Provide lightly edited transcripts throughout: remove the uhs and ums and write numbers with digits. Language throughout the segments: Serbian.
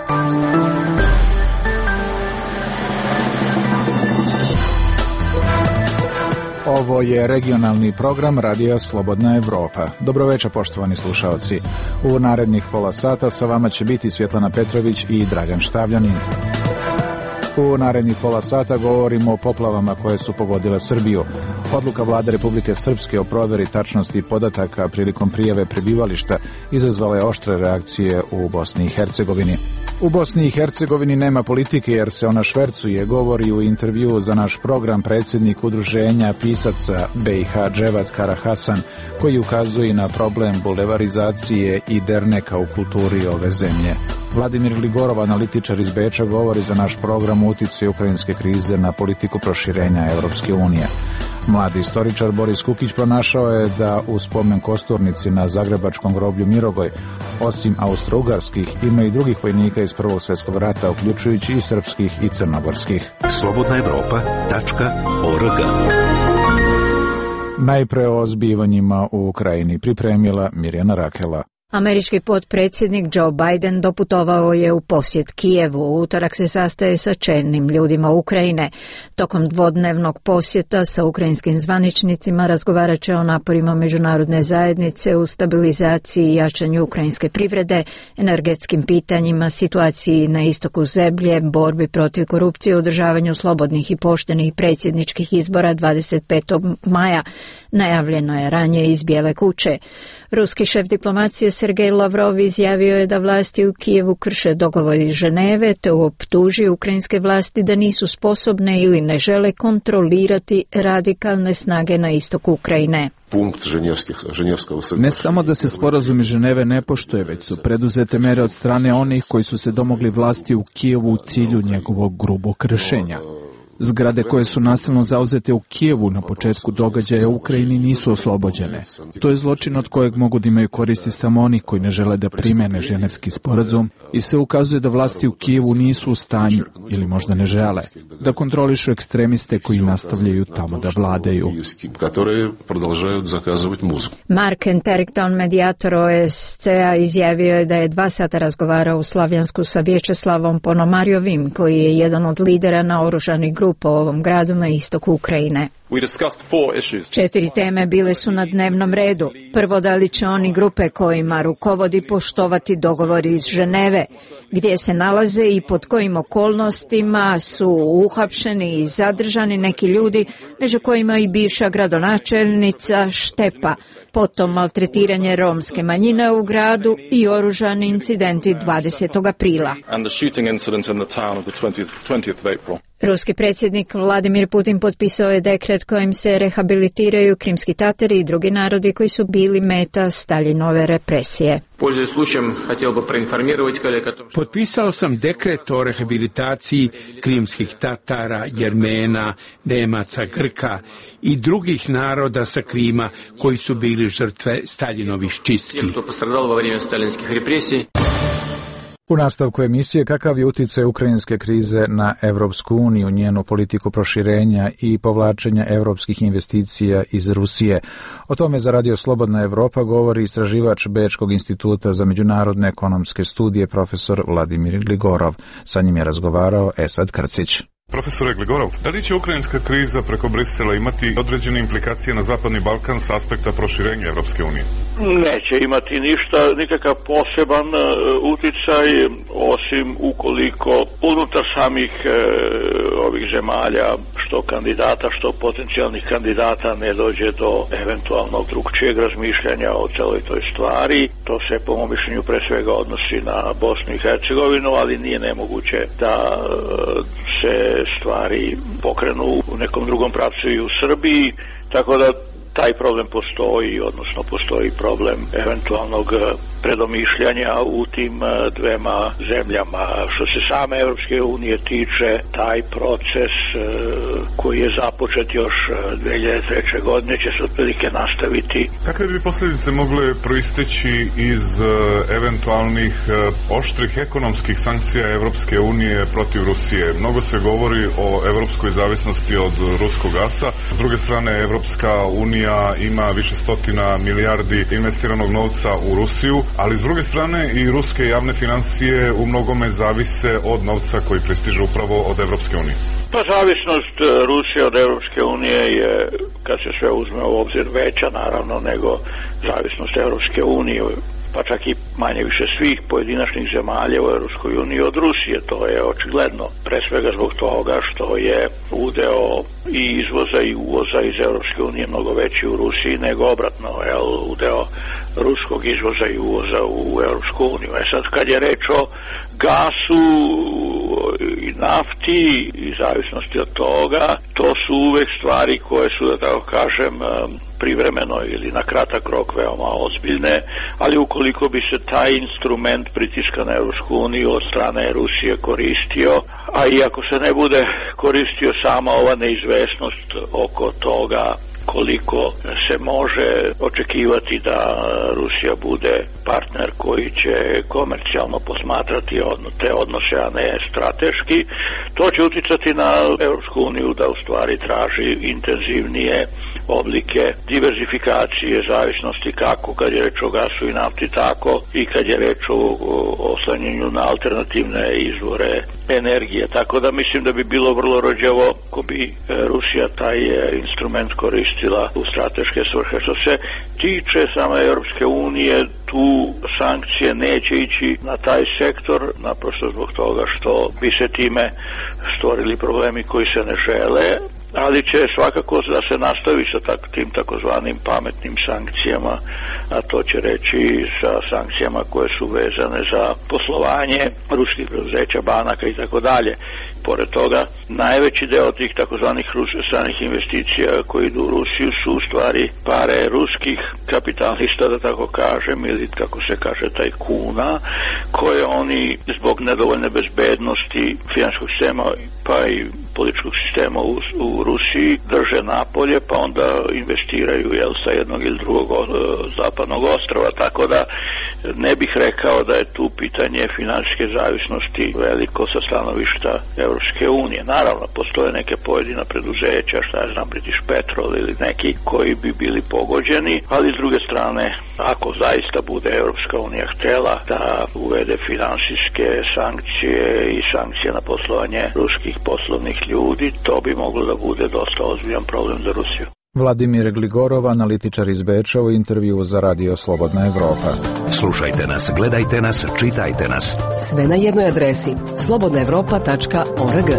Ovo je regionalni program Radija Slobodna Evropa. Dobroveče, poštovani slušaoci. U narednih pola sata sa vama će biti Svjetlana Petrović i Dragan Štavljanin. U narednih pola sata govorimo o poplavama koje su pogodile Srbiju. Odluka Vlade Republike Srpske o proveri tačnosti podataka prilikom prijave prebivališta izazvala je oštre reakcije u Bosni i Hercegovini. U Bosni i Hercegovini nema politike jer se ona švercuje, govori u intervjuu za naš program predsjednik udruženja pisaca BiH Dževat Karahasan, koji ukazuje na problem bulevarizacije i derneka u kulturi ove zemlje. Vladimir Gligorov, analitičar iz Beča, govori za naš program o uticaju ukrajinske krize na politiku proširenja Evropske unije. Mladi istoričar Boris Kukić pronašao je da u spomen kosturnici na zagrebačkom groblju Mirogoj, osim austro-ugarskih, ima i drugih vojnika iz Prvog svjetskog rata, uključujući i srpskih i crnogorskih. slobodnaevropa.org. Najpre o zbivanjima u Ukrajini pripremila Mirjana Rakela. Američki potpredsjednik Joe Biden doputovao je u posjet Kijevu. U utorak se sastaje sa čelnim ljudima Ukrajine. Tokom dvodnevnog posjeta sa ukrajinskim zvaničnicima razgovarat će o naporima međunarodne zajednice u stabilizaciji i jačanju ukrajinske privrede, energetskim pitanjima, situaciji na istoku zemlje, borbi protiv korupcije, održavanju slobodnih i poštenih predsjedničkih izbora 25. maja. Najavljeno je ranije iz Bijele kuće. Ruski šef diplomacije Sergej Lavrov izjavio je da vlasti u Kijevu krše dogovor iz Ženeve te optužio ukrajinske vlasti da nisu sposobne ili ne žele kontrolirati radikalne snage na istoku Ukrajine. Ne samo da se sporazum iz Ženeve ne poštuje, već su preduzete mere od strane onih koji su se domogli vlasti u Kijevu u cilju njegovog grubog kršenja. Zgrade koje su nasilno zauzete u Kijevu na početku događaja u Ukrajini nisu oslobođene. To je zločin od kojeg mogu da imaju koristi samo oni koji ne žele da primene ženevski sporazum i sve ukazuje da vlasti u Kijevu nisu u stanju, ili možda ne žele, da kontrolišu ekstremiste koji nastavljaju tamo da vladaju. Mark Enterrington, medijator OSCE-a, izjavio je da je 2 sata razgovarao u Slavjansku sa Vječeslavom Ponomarjovim, koji je jedan od lidera naoružanih grupa po ovom gradu na istoku Ukrajine. 4 teme bile su na dnevnom redu. Prvo, da li će oni grupe kojima rukovodi poštovati dogovori iz Ženeve, gdje se nalaze i pod kojim okolnostima su uhapšeni i zadržani neki ljudi, među kojima i bivša gradonačelnica Štepa, potom maltretiranje romske manjine u gradu i oružani incidenti 20. aprila. Ruski predsjednik Vladimir Putin potpisao je dekret kojim se rehabilitiraju krimski Tatari i drugi narodi koji su bili meta Staljinove represije. Potpisao sam dekret o rehabilitaciji krimskih Tatara, Jermena, Nemaca, Grka i drugih naroda sa Krima koji su bili žrtve Staljinovih čistki. U nastavku emisije kakav je uticaj ukrajinske krize na Evropsku uniju, njenu politiku proširenja i povlačenja evropskih investicija iz Rusije. O tome za Radio Slobodna Evropa govori istraživač Bečkog instituta za međunarodne ekonomske studije profesor Vladimir Gligorov. Sa njim je razgovarao Esad Krcić. Profesore Gligorov, da li će ukrajinska kriza preko Brisela imati određene implikacije na Zapadni Balkan s aspekta proširenja Evropske unije? Neće imati nikakav poseban uticaj, osim ukoliko unutar samih ovih zemalja, što kandidata, što potencijalnih kandidata, ne dođe do eventualnog drugčijeg razmišljanja o celoj toj stvari. To se po mom mišljenju pre svega odnosi na Bosnu i Hercegovinu, ali nije nemoguće da se stvari pokrenu u nekom drugom pravcu i u Srbiji, tako da taj problem postoji, odnosno postoji problem eventualnog predomišljanja u tim dvema zemljama. Što se same Evropske unije tiče, taj proces koji je započet još 2003. godine će se otprilike nastaviti. Kakve bi posljedice mogle proisteći iz eventualnih oštrih ekonomskih sankcija Evropske unije protiv Rusije? Mnogo se govori o evropskoj zavisnosti od ruskog gasa. S druge strane, Evropska unija unija ima više stotina milijardi investiranog novca u Rusiju, ali s druge strane i ruske javne financije u mnogome zavise od novca koji pristiže upravo od Evropske unije. Pa zavisnost Rusije od Evropske unije je, kad se sve uzme u obzir, veća naravno nego zavisnost Evropske unije, pa čak i manje više svih pojedinačnih zemalja u Evropskoj uniji od Rusije. To je očigledno, pre svega zbog toga što je udeo i izvoza i uvoza iz Evropske unije mnogo veći u Rusiji nego obratno, udeo ruskog izvoza i uvoza u Evropsku uniju. Sad kad je reč o gasu i nafti i zavisnosti od toga, to su uvek stvari koje su, da tako kažem, privremeno ili na kratak rok veoma ozbiljne, ali ukoliko bi se taj instrument pritiska na Evropsku uniju od strane Rusije koristio, a iako se ne bude koristio sama ova neizvesnost oko toga koliko se može očekivati da Rusija bude partner koji će komercijalno posmatrati te odnose, a ne strateški, to će uticati na Evropsku uniju da u stvari traži intenzivnije oblike diverzifikacije zavisnosti, kako kad je reč o gasu i nafti, tako i kad je reč o oslanjanju na alternativne izvore energije. Tako da mislim da bi bilo vrlo rođavo ako bi Rusija taj instrument koristila u strateške svrhe. Što se tiče same Europske unije, tu sankcije neće ići na taj sektor, naprosto zbog toga što bi se time stvorili problemi koji se ne žele, ali će svakako da se nastavi sa tim takozvanim pametnim sankcijama, a to će reći sa sankcijama koje su vezane za poslovanje ruskih preduzeća, banaka i tako dalje. Pored toga, najveći deo tih takozvanih stranih investicija koji idu u Rusiju su u stvari pare ruskih kapitalista, da tako kažem, ili kako se kaže tajkuna, koje oni zbog nedovoljne bezbednosti finansijskog sistema pa i političkog sistema u Rusiji drže napolje, pa onda investiraju sa jednog ili drugog zapadnog ostrava, tako da ne bih rekao da je tu pitanje finansijske zavisnosti veliko sa stanovišta Evropske unije. Naravno, postoje neke pojedina preduzeća, British Petrol ili neki koji bi bili pogođeni, ali s druge strane, ako zaista bude Evropska unija htela da uvede finansijske sankcije i sankcije na poslovanje ruskih poslovnih ljudi, to bi moglo da bude dosta ozbiljan problem za Rusiju. Vladimir Gligorov, analitičar iz Beča, u intervju za Radio Slobodna Evropa. Slušajte nas, gledajte nas, čitajte nas. Sve na jednoj adresi slobodnaevropa.org.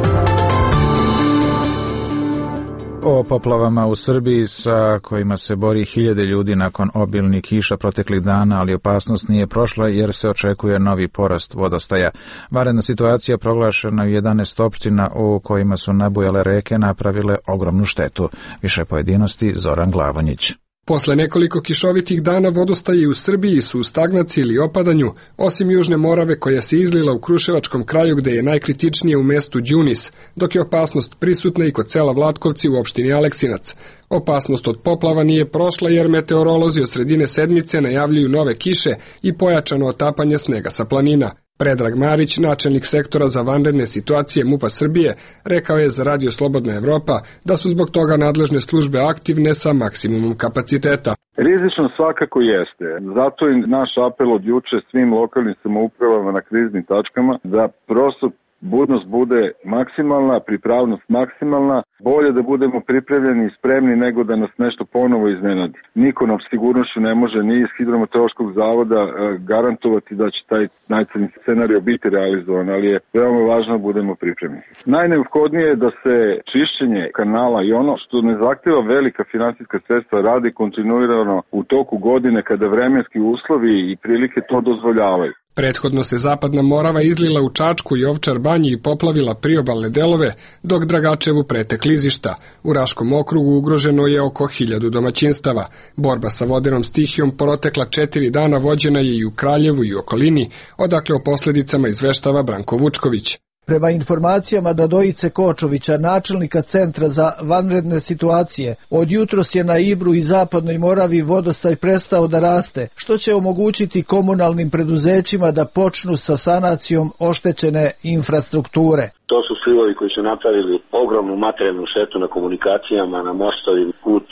O poplavama u Srbiji sa kojima se bori hiljade ljudi nakon obilnih kiša proteklih dana, ali opasnost nije prošla jer se očekuje novi porast vodostaja. Vanredna situacija proglašena u 11 opština u kojima su nabujale reke napravile ogromnu štetu. Više pojedinosti Zoran Glavonjić. Posle nekoliko kišovitih dana vodostaji u Srbiji su u stagnaciji ili opadanju, osim Južne Morave koja se izlila u Kruševačkom kraju gde je najkritičnije u mestu Đunis, dok je opasnost prisutna i kod sela Vlatkovci u opštini Aleksinac. Opasnost od poplava nije prošla jer meteorolozi od sredine sedmice najavljuju nove kiše i pojačano otapanje snega sa planina. Predrag Marić, načelnik sektora za vanredne situacije MUP-a Srbije, rekao je za Radio Slobodna Evropa da su zbog toga nadležne službe aktivne sa maksimumom kapaciteta. Rizično svakako jeste. Zato je naš apel od juče svim lokalnim samoupravama na kriznim tačkama da prosto budnost bude maksimalna, pripravnost maksimalna, bolje da budemo pripremljeni i spremni nego da nas nešto ponovo iznenadi. Niko nam sigurnošću ne može ni iz Hidrometeorološkog zavoda garantovati da će taj najcrnji scenario biti realizovan, ali je veoma važno da budemo pripremljeni. Najneophodnije je da se čišćenje kanala i ono što ne zahteva velika finansijska sredstva radi kontinuirano u toku godine kada vremenski uslovi i prilike to dozvoljavaju. Prethodno se Zapadna Morava izlila u Čačku i Ovčar banji i poplavila priobalne delove, dok Dragačevu prete klizišta. U Raškom okrugu ugroženo je oko 1000 domaćinstava. Borba sa vodenom stihijom protekla 4 dana vođena je i u Kraljevu i okolini, odakle o posledicama izveštava Branko Vučković. Prema informacijama Dadojice Kočovića, načelnika Centra za vanredne situacije, od jutros je na Ibru i Zapadnoj Moravi vodostaj prestao da raste, što će omogućiti komunalnim preduzećima da počnu sa sanacijom oštećene infrastrukture. To su slivovi koji su napravili ogromnu materijalnu štetu na komunikacijama, na mostovi, put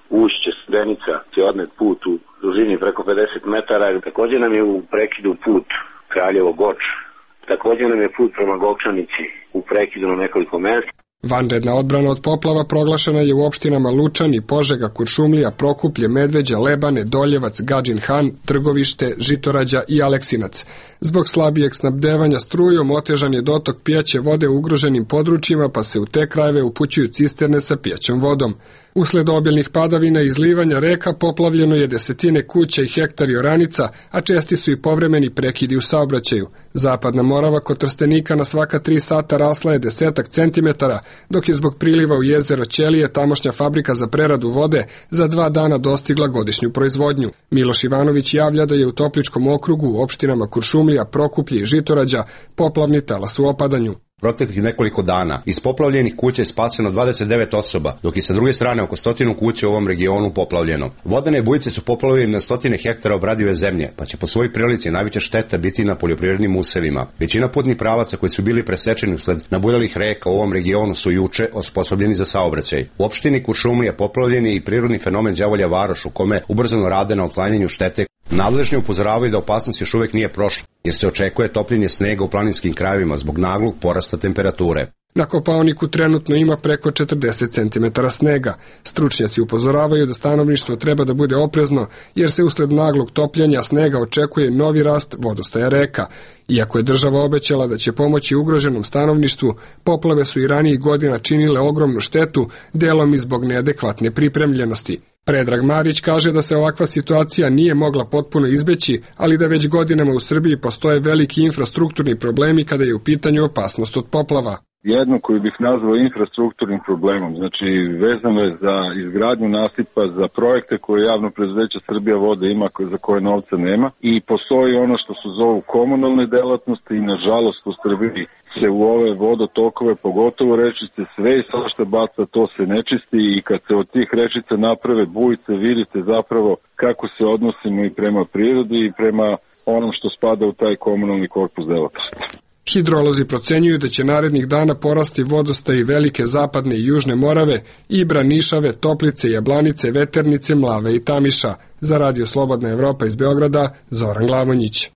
ušće Studenica će odnet put u dužini preko 50 metara. Također nam je u prekidu put Kraljevo-Goč. Također nam je put prema Golčanici u prekidu na nekoliko mesta. Vanredna odbrana od poplava proglašena je u opštinama Lučani, Požega, Kuršumlija, Prokuplje, Medveđa, Lebane, Doljevac, Gadžin Han, Trgovište, Žitorađa i Aleksinac. Zbog slabijeg snabdevanja strujom otežan je dotok pijaće vode u ugroženim područjima, pa se u te krajeve upućuju cisterne sa pijaćom vodom. Usled obilnih padavina i izlivanja reka poplavljeno je desetine kuća i hektari oranica, a česti su i povremeni prekidi u saobraćaju. Zapadna Morava kod Trstenika na svaka 3 sata rasla je 10 centimetara, dok je zbog priliva u jezero Ćelije tamošnja fabrika za preradu vode za 2 dana dostigla godišnju proizvodnju. Miloš Ivanović javlja da je u Topličkom okrugu u opštinama Kuršumlija, Prokuplje i Žitorađa poplavni talas u opadanju. Proteklih nekoliko dana iz poplavljenih kuća je spaseno 29 osoba, dok je sa druge strane oko 100 kuća u ovom regionu poplavljeno. Vodene bujice su poplavljene na stotine hektara obradive zemlje, pa će po svojoj prilici najveća šteta biti na poljoprivrednim usevima. Većina putnih pravaca koji su bili presečeni usled nabujalih reka u ovom regionu su juče osposobljeni za saobraćaj. U opštini Kuršumlija poplavljen je i prirodni fenomen Đavolja Varoš, u kome ubrzano rade na otklanjanju štete. Nadležni upozoravaju da opasnost još uvek nije prošla, jer se očekuje topljenje snega u planinskim krajevima zbog naglog porasta temperature. Na Kopaoniku trenutno ima preko 40 cm snega. Stručnjaci upozoravaju da stanovništvo treba da bude oprezno, jer se usled naglog topljenja snega očekuje novi rast vodostaja reka. Iako je država obećala da će pomoći ugroženom stanovništvu, poplave su i ranijih godina činile ogromnu štetu, delom i zbog neadekvatne pripremljenosti. Predrag Marić kaže da se ovakva situacija nije mogla potpuno izbeći, ali da već godinama u Srbiji postoje veliki infrastrukturni problemi kada je u pitanju opasnost od poplava. Jedno koju bih nazvao infrastrukturnim problemom, znači vezano je za izgradnju nasipa, za projekte koje javno preduzeće Srbija vode ima, za koje novca nema, i postoji ono što se zovu komunalne delatnosti i nažalost u Srbiji se u ove vodotokove, pogotovo rečice, sve i svašta baca, to se ne čisti i kad se od tih rečica naprave bujice, vidite zapravo kako se odnosimo i prema prirodi i prema onom što spada u taj komunalni korpus delatnosti. Hidrolozi procenjuju da će narednih dana porasti vodostaji velike zapadne i južne Morave, Ibra, Nišave, Toplice, Jablanice, Veternice, Mlave i Tamiša. Za Radio Slobodna Evropa iz Beograda, Zoran Glavonjić.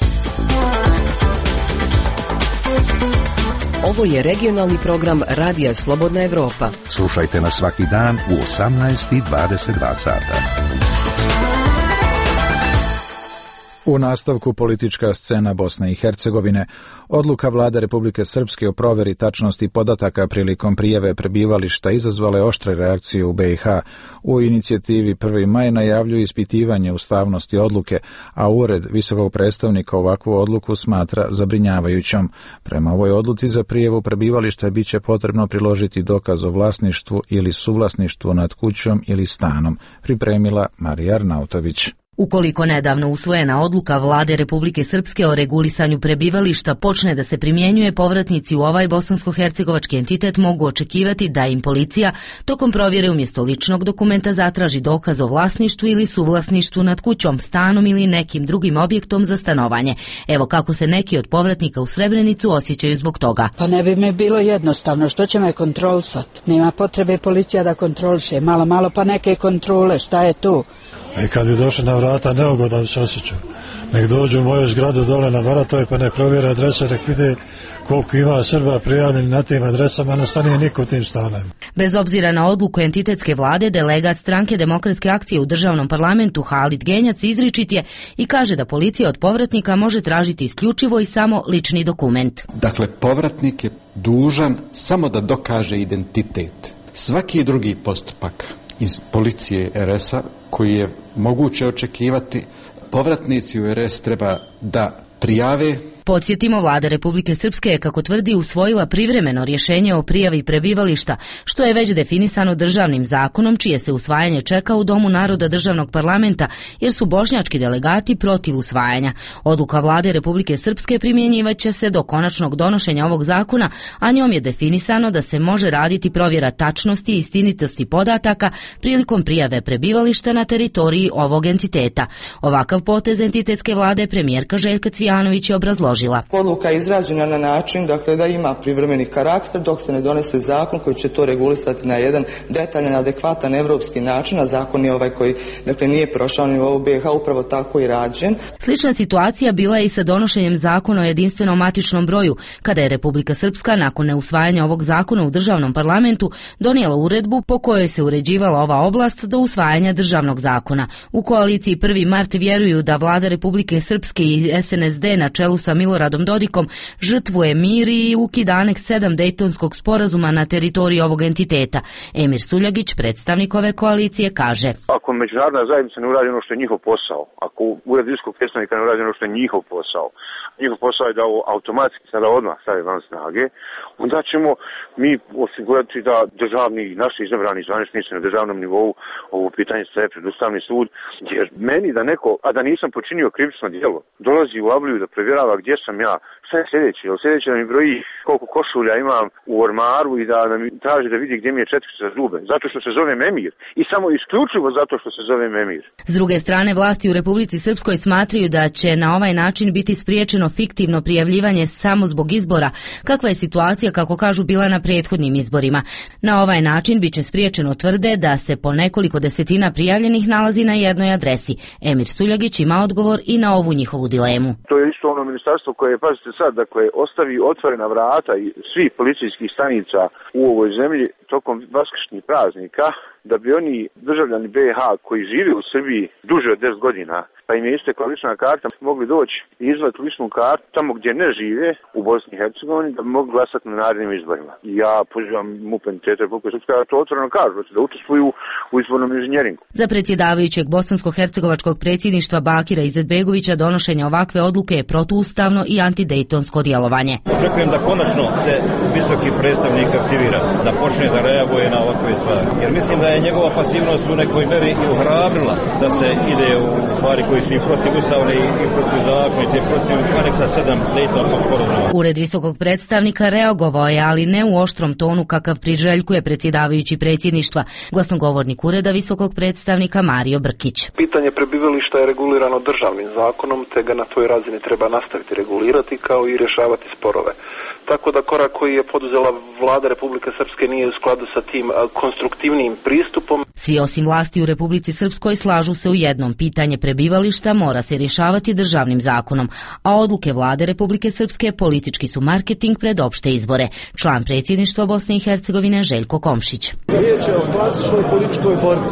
Ovo je regionalni program Radija Slobodna Evropa. Slušajte nas svaki dan u 18:22 sata. U nastavku politička scena Bosne i Hercegovine. Odluka Vlade Republike Srpske o proveri tačnosti podataka prilikom prijave prebivališta izazvale oštre reakcije u BiH. U inicijativi 1. maj najavljuju ispitivanje ustavnosti odluke, a Ured visokog predstavnika ovakvu odluku smatra zabrinjavajućom. Prema ovoj odluci za prijavu prebivališta biće potrebno priložiti dokaz o vlasništvu ili suvlasništvu nad kućom ili stanom, pripremila Marija Arnautović. Ukoliko nedavno usvojena odluka Vlade Republike Srpske o regulisanju prebivališta počne da se primjenjuje, povratnici u ovaj bosansko-hercegovački entitet mogu očekivati da im policija tokom provjere umjesto ličnog dokumenta zatraži dokaz o vlasništvu ili suvlasništvu nad kućom, stanom ili nekim drugim objektom za stanovanje. Evo kako se neki od povratnika u Srebrenicu osjećaju zbog toga. Pa ne bi mi bilo jednostavno, što će me kontrolisati? Nema potrebe policija da kontroliše, malo pa neke kontrole, šta je tu? I kad bi došli na vrata, neugodan se osjećaju. Nek dođu u moju zgradu dole na Baratove pa nek provjere adrese, nek vide koliko ima Srba prijavljeni na tim adresama, nastanije niko u tim stanovima. Bez obzira na odluku entitetske vlade, delegat stranke Demokratske akcije u državnom parlamentu Halid Genjac izričit je i kaže da policija od povratnika može tražiti isključivo i samo lični dokument. Dakle, povratnik je dužan samo da dokaže identitet. Svaki drugi postupak iz policije RS-a koji je moguće očekivati, povratnici u RS treba da prijave. Podsjetimo, Vlada Republike Srpske je, kako tvrdi, usvojila privremeno rješenje o prijavi prebivališta, što je već definisano državnim zakonom, čije se usvajanje čeka u Domu naroda državnog parlamenta, jer su bošnjački delegati protiv usvajanja. Odluka Vlade Republike Srpske primjenjivaće se do konačnog donošenja ovog zakona, a njom je definisano da se može raditi provjera tačnosti i istinitosti podataka prilikom prijave prebivališta na teritoriji ovog entiteta. Ovakav potez entitetske vlade premijerka Željka Cvijanović Martijanović je obrazložila. Odluka je izrađena na način da ima privremeni karakter dok se ne donese zakon koji će to regulisati na jedan detaljan, adekvatan evropski način, a zakon je ovaj koji nije prošao ni u BiH, upravo tako i rađen. Slična situacija bila je i sa donošenjem zakona o jedinstvenom matičnom broju, kada je Republika Srpska nakon neusvajanja ovog zakona u državnom parlamentu donijela uredbu po kojoj se uređivala ova oblast do usvajanja državnog zakona. U koaliciji 1. Mart vjeruju da vlada Republike Srpske i SNSD na čelu sa Miloradom Dodikom žrtvuje mir i ukida aneks 7 Dejtonskog sporazuma na teritoriji ovog entiteta. Emir Suljagić, predstavnik ove koalicije, kaže: Ako međunarodna zajednica ne uradi ono što je njihov posao, ako ured visokog predstavnika ne uradi ono što je njihov posao je da ovo automatski sada odmah stavi van snage, onda ćemo mi osigurati da državni, naši izabrani zvaničnici na državnom nivou ovo pitanje staje pred Ustavni sud, jer meni da neko, a da nisam počinio krivično djelo, dolazi u Avliju da provjerava gdje sam ja, šta je sljedeće? Sljedeće da mi broji koliko košulja imam u ormaru i da mi traži da vidi gdje mi je četkica za zube, zato što se zove Memir i samo isključivo zato što se zove Memir. S druge strane, vlasti u Republici Srpskoj smatraju da će na ovaj način biti spriječeno fiktivno prijavljivanje samo zbog izbora, kakva je situacija, kako kažu, bila na prethodnim izborima. Na ovaj način bit će spriječeno, tvrde, da se po nekoliko desetina prijavljenih nalazi na jednoj adresi. Emir Suljagić ima odgovor i na ovu njihovu dilemu. To je isto ono ministarstvo koje, pazite sad, ostavi otvorena vrata i svih policijskih stanica u ovoj zemlji tokom vaskršnjih praznika, da bi oni državljani BiH koji žive u Srbiji duže od 10 godina, pa im je istekla lična karta, mogli doći i izvati ličnu kartu tamo gdje ne žive u Bosni i Hercegovini, da bi mogli glasati na narednim izborima. I ja pozivam MUP entitete Republike Srpske da to otvoreno kažu, da učestvuju u izbornom inženjeringu. Za predsjedavajućeg bosansko-hercegovačkog predsjedništva Bakira Izetbegovića donošenje ovakve odluke je protuustavno i antidejtonsko djelovanje. Očekujem da konačno se visoki predstavnik aktivira, da počne da reaguje na ovakve stvari. Jer mislim da je njegova pasivnost u nekoj meri i ohrabrila da se ide u stvari koji su i protivustavne i protivzakonite, protiv aneksa 7 Dejtonskog sporazuma. Ured visokog predstavnika reagovao je, ali ne u oštrom tonu kakav priželjkuje predsjedavajući predsjedništva. Glasnogovornik ureda visokog predstavnika Mario Brkić. Pitanje prebivališta je regulirano državnim zakonom, te ga na toj razini treba nastaviti regulirati kao i rješavati sporove. Tako da korak koji je poduzela vlada Republike Srpske nije u skladu sa tim konstruktivnim pristupom. Svi osim vlasti u Republici Srpskoj slažu se u jednom: pitanje prebivališta mora se rješavati državnim zakonom, a odluke vlade Republike Srpske politički su marketing pred opšte izbore. Član predsjedništva Bosne i Hercegovine Željko Komšić. Riječ je o klasičnoj političkoj borbi.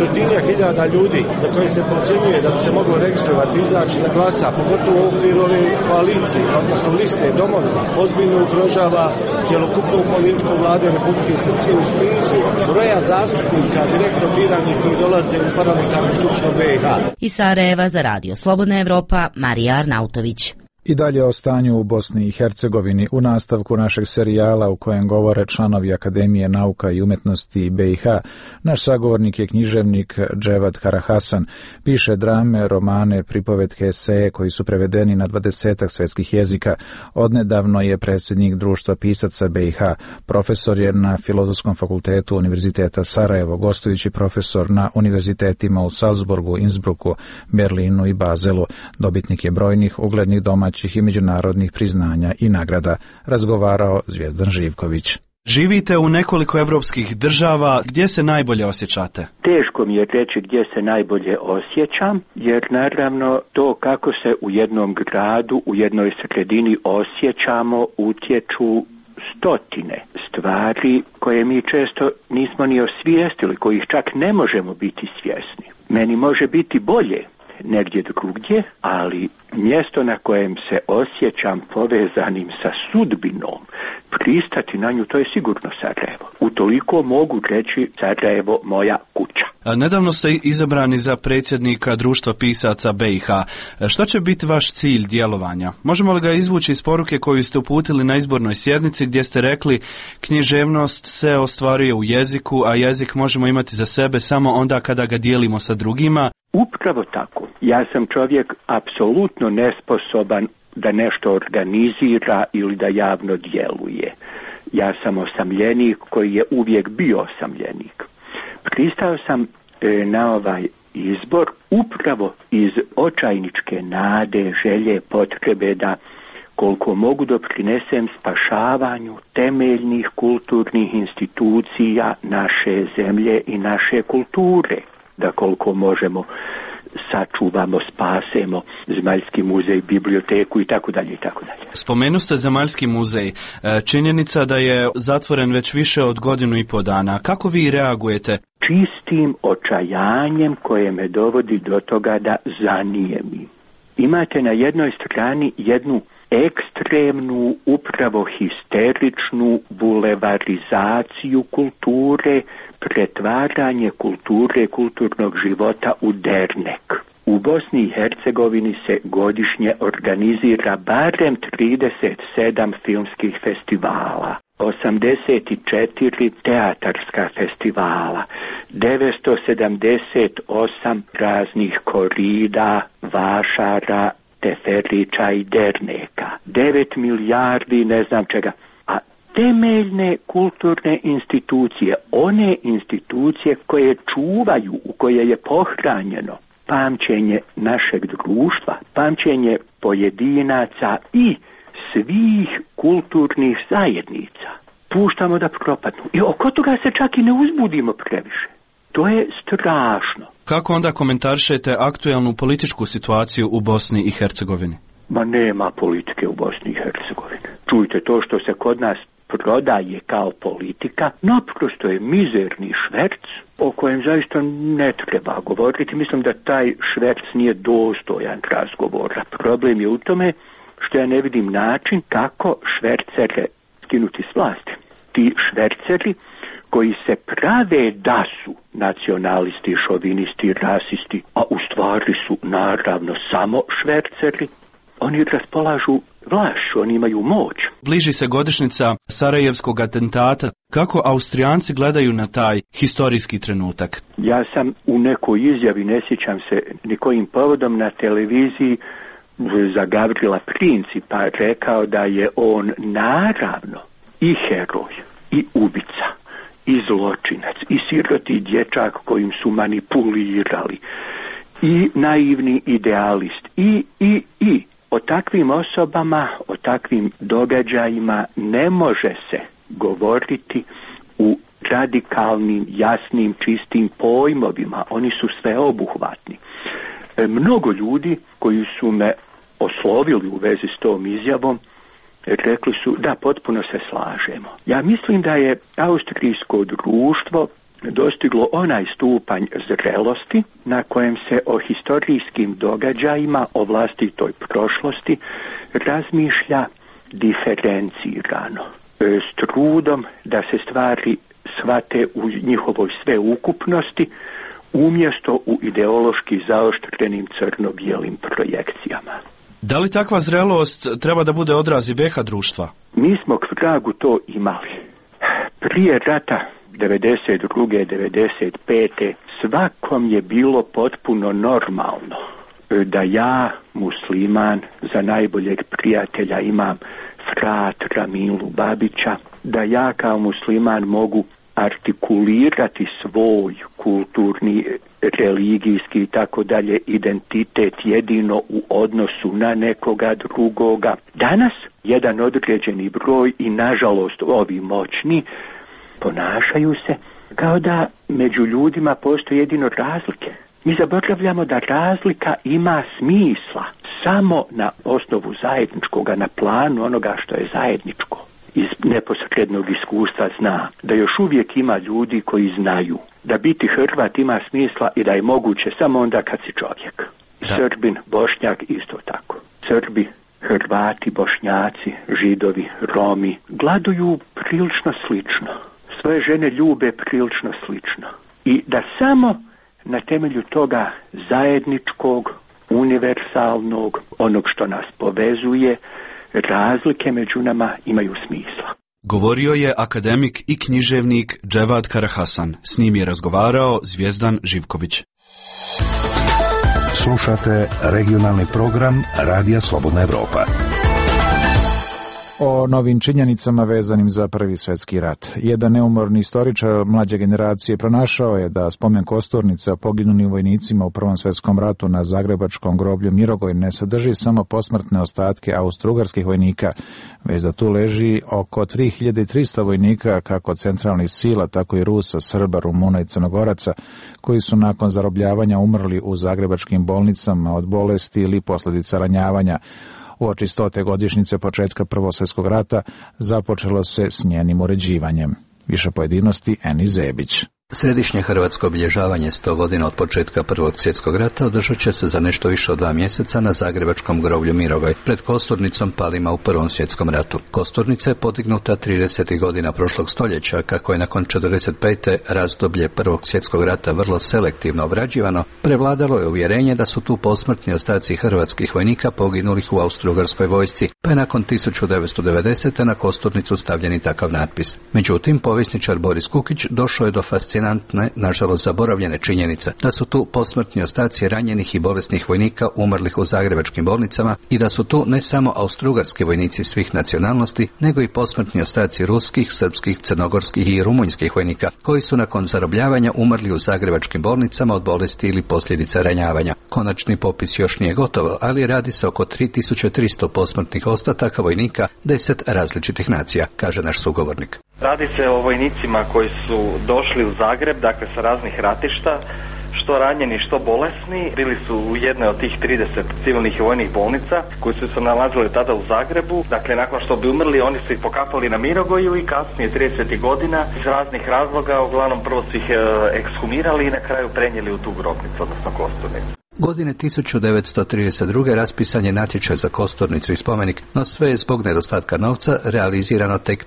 100.000 ljudi za koje se procjenjuje da bi se moglo registrovati, izaći na glasa, pogotovo u okviru ove koalicije, odnosno liste domovina, ozbiljno ugrožava cjelokupnu politiku vlade Republike Srpske u smislu broja zastupnika direktno biranih koji dolaze u parlamentarnu skupštinu BiH. Iz Sarajeva za Radio Slobodna Evropa, Marija Arnautović. I dalje o stanju u Bosni i Hercegovini u nastavku našeg serijala u kojem govore članovi Akademije nauka i umjetnosti BiH. Naš sagovornik je književnik Dževad Karahasan. Piše drame, romane, pripovetke, eseje koji su prevedeni na 20 svjetskih jezika. Odnedavno je predsjednik Društva pisaca BiH. Profesor je na Filozofskom fakultetu Univerziteta Sarajevo, gostujući profesor na univerzitetima u Salzburgu, Innsbrucku, Berlinu i Bazelu. Dobitnik je brojnih uglednih domaćih i međunarodnih priznanja i nagrada, razgovarao Zvijezdan Živković. Živite u nekoliko evropskih država, gdje se najbolje osjećate? Teško mi je reći gdje se najbolje osjećam, jer naravno to kako se u jednom gradu, u jednoj sredini osjećamo, utječu stotine stvari koje mi često nismo ni osvijestili, kojih čak ne možemo biti svjesni. Meni može biti bolje negdje drugdje, ali mjesto na kojem se osjećam povezanim sa sudbinom, pristati na nju, to je sigurno Sarajevo. Utoliko mogu reći Sarajevo moja kuća. Nedavno ste izabrani za predsjednika Društva pisaca BiH. Što će biti vaš cilj djelovanja? Možemo li ga izvući iz poruke koju ste uputili na izbornoj sjednici, gdje ste rekli: književnost se ostvaruje u jeziku, a jezik možemo imati za sebe samo onda kada ga dijelimo sa drugima? Upravo tako. Ja sam čovjek apsolutno nesposoban da nešto organizira ili da javno djeluje. Ja sam osamljenik koji je uvijek bio osamljenik. Pristao sam na ovaj izbor upravo iz očajničke nade, želje, potrebe da koliko mogu doprinesem spašavanju temeljnih kulturnih institucija naše zemlje i naše kulture, da koliko možemo sačuvamo, spasemo Zemaljski muzej, biblioteku i tako dalje i tako dalje. Spomenu ste Zemaljski muzej. Činjenica da je zatvoren već više od 1,5 dana. Kako vi reagujete? Čistim očajanjem koje me dovodi do toga da zanijemim. Imate na jednoj strani jednu ekstremnu, upravo histeričnu bulevarizaciju kulture, pretvaranje kulture, kulturnog života u dernek. U Bosni i Hercegovini se godišnje organizira barem 37 filmskih festivala, 84 teatarska festivala, 978 raznih korida, vašara, teferića i derneka, 9 milijardi ne znam čega. A temeljne kulturne institucije, one institucije koje čuvaju, u koje je pohranjeno pamćenje našeg društva, pamćenje pojedinaca i svih kulturnih zajednica, puštamo da propadnu. I oko toga se čak i ne uzbudimo previše. To je strašno. Kako onda komentarišete aktuelnu političku situaciju u Bosni i Hercegovini? Ma nema politike u Bosni i Hercegovini. Čujte, to što se kod nas prodaje kao politika, naprosto je mizerni šverc o kojem zaista ne treba govoriti. Mislim da taj šverc nije dostojan razgovora. Problem je u tome što ja ne vidim način kako švercere skinuti s vlasti. Ti šverceri koji se prave da su nacionalisti, šovinisti, rasisti, a u stvari su naravno samo šverceri, oni raspolažu vlašću, oni imaju moć. Bliži se godišnjica Sarajevskog atentata. Kako Austrijanci gledaju na taj historijski trenutak? Ja sam u nekoj izjavi, ne sjećam se nikojim povodom, na televiziji za Gavrila Principa rekao da je on naravno i heroj, i ubica, i zločinac, i siroti dječak kojim su manipulirali, i naivni idealist, i o takvim osobama, o takvim događajima ne može se govoriti u radikalnim, jasnim, čistim pojmovima. Oni su sveobuhvatni. Mnogo ljudi koji su me oslovili u vezi s tom izjavom rekli su da potpuno se slažemo. Ja mislim da je austrijsko društvo dostiglo onaj stupanj zrelosti na kojem se o historijskim događajima, o vlastitoj prošlosti razmišlja diferencirano, s trudom da se stvari shvate u njihovoj sveukupnosti, umjesto u ideološki zaoštrenim crno-bijelim projekcijama. Da li takva zrelost treba da bude odraz i BiH društva? Mi smo k vragu to imali. Prije rata 92. 95. svakom je bilo potpuno normalno da ja, musliman, za najboljeg prijatelja imam fratra Milu Babića, da ja kao musliman mogu artikulirati svoj kulturni, religijski i tako dalje identitet jedino u odnosu na nekoga drugoga. Danas jedan određeni broj i nažalost ovi moćni ponašaju se kao da među ljudima postoje jedino razlike. Mi zaboravljamo da razlika ima smisla samo na osnovu zajedničkoga, na planu onoga što je zajedničko. Iz neposrednog iskustva zna da još uvijek ima ljudi koji znaju da biti Hrvat ima smisla i da je moguće samo onda kad si čovjek. Da. Srbin, Bošnjak isto tako. Srbi, Hrvati, Bošnjaci, Židovi, Romi gladuju prilično slično. Svoje žene ljube prilično slično. I da samo na temelju toga zajedničkog, univerzalnog, onog što nas povezuje, razlike među nama imaju smisla. Govorio je akademik i književnik Dževad Karahasan. S njim je razgovarao Zvijezdan Živković. Slušate regionalni program Radija Slobodna Evropa. O novim činjenicama vezanim za Prvi svjetski rat. Jedan neumorni istoričar mlađe generacije pronašao je da spomen kosturnica poginulim vojnicima u Prvom svjetskom ratu na zagrebačkom groblju Mirogoj ne sadrži samo posmrtne ostatke austrougarskih vojnika, već da tu leži oko 3300 vojnika kako centralnih sila, tako i Rusa, Srba, Rumuna i Crnogoraca, koji su nakon zarobljavanja umrli u zagrebačkim bolnicama od bolesti ili posljedica ranjavanja. Uoči 100. godišnjice početka Prvog svjetskog rata započelo se s njenim uređivanjem. Više pojedinosti Eni Zebić. Središnje hrvatsko obilježavanje 100 godina od početka Prvog svjetskog rata održat će se za nešto više od 2 mjeseca na zagrebačkom groblju Mirogoj, pred kosturnicom palima u Prvom svjetskom ratu. Kosturnica je podignuta 30. godina prošlog stoljeća, kako je nakon 45. razdoblje Prvog svjetskog rata vrlo selektivno obrađivano, prevladalo je uvjerenje da su tu posmrtni ostaci hrvatskih vojnika poginulih u austrougarskoj vojsci, pa je nakon 1990. na kosturnicu stavljeni takav natpis. Međutim, povjesničar Boris Kukić došao je do fascinantne, nažalost zaboravljene činjenice, da su tu posmrtni ostaci ranjenih i bolesnih vojnika umrlih u zagrebačkim bolnicama i da su tu ne samo austrougarski vojnici svih nacionalnosti, nego i posmrtni ostaci ruskih, srpskih, crnogorskih i rumunjskih vojnika, koji su nakon zarobljavanja umrli u zagrebačkim bolnicama od bolesti ili posljedica ranjavanja. Konačni popis još nije gotovo, ali radi se oko 3300 posmrtnih ostataka vojnika 10 različitih nacija, kaže naš sugovornik. Radi se o vojnicima koji su došli u Zagreb, dakle sa raznih ratišta, što ranjeni, što bolesni. Bili su u jednoj od tih 30 civilnih i vojnih bolnica koji su se nalazili tada u Zagrebu. Dakle, nakon što bi umrli, oni su ih pokapali na Mirogoju i kasnije 30. godina iz raznih razloga, uglavnom prvo su ih ekshumirali i na kraju prenijeli u tu grobnicu, odnosno kosturnicu. Godine 1932. raspisan je natječaj za kosturnicu i spomenik, no sve je zbog nedostatka novca realizirano tek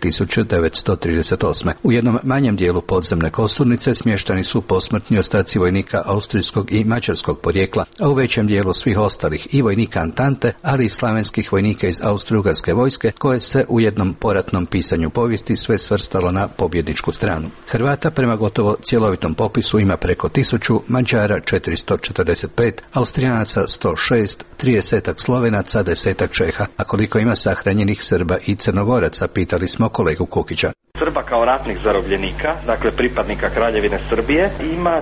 1938. U jednom manjem dijelu podzemne kosturnice smješteni su posmrtni ostaci vojnika austrijskog i mađarskog porijekla, a u većem dijelu svih ostalih i vojnika Antante, ali i slavenskih vojnika iz austrougarske vojske, koje se u jednom poratnom pisanju povijesti sve svrstalo na pobjedničku stranu. Hrvata prema gotovo cjelovitom popisu ima preko 1000, Mađara 445, Austrijanaca 106, 30 Slovenaca, 10 Čeha. A koliko ima sahranjenih Srba i Crnogoraca, pitali smo kolegu Kukića. Srba kao ratnih zarobljenika, dakle pripadnika Kraljevine Srbije, ima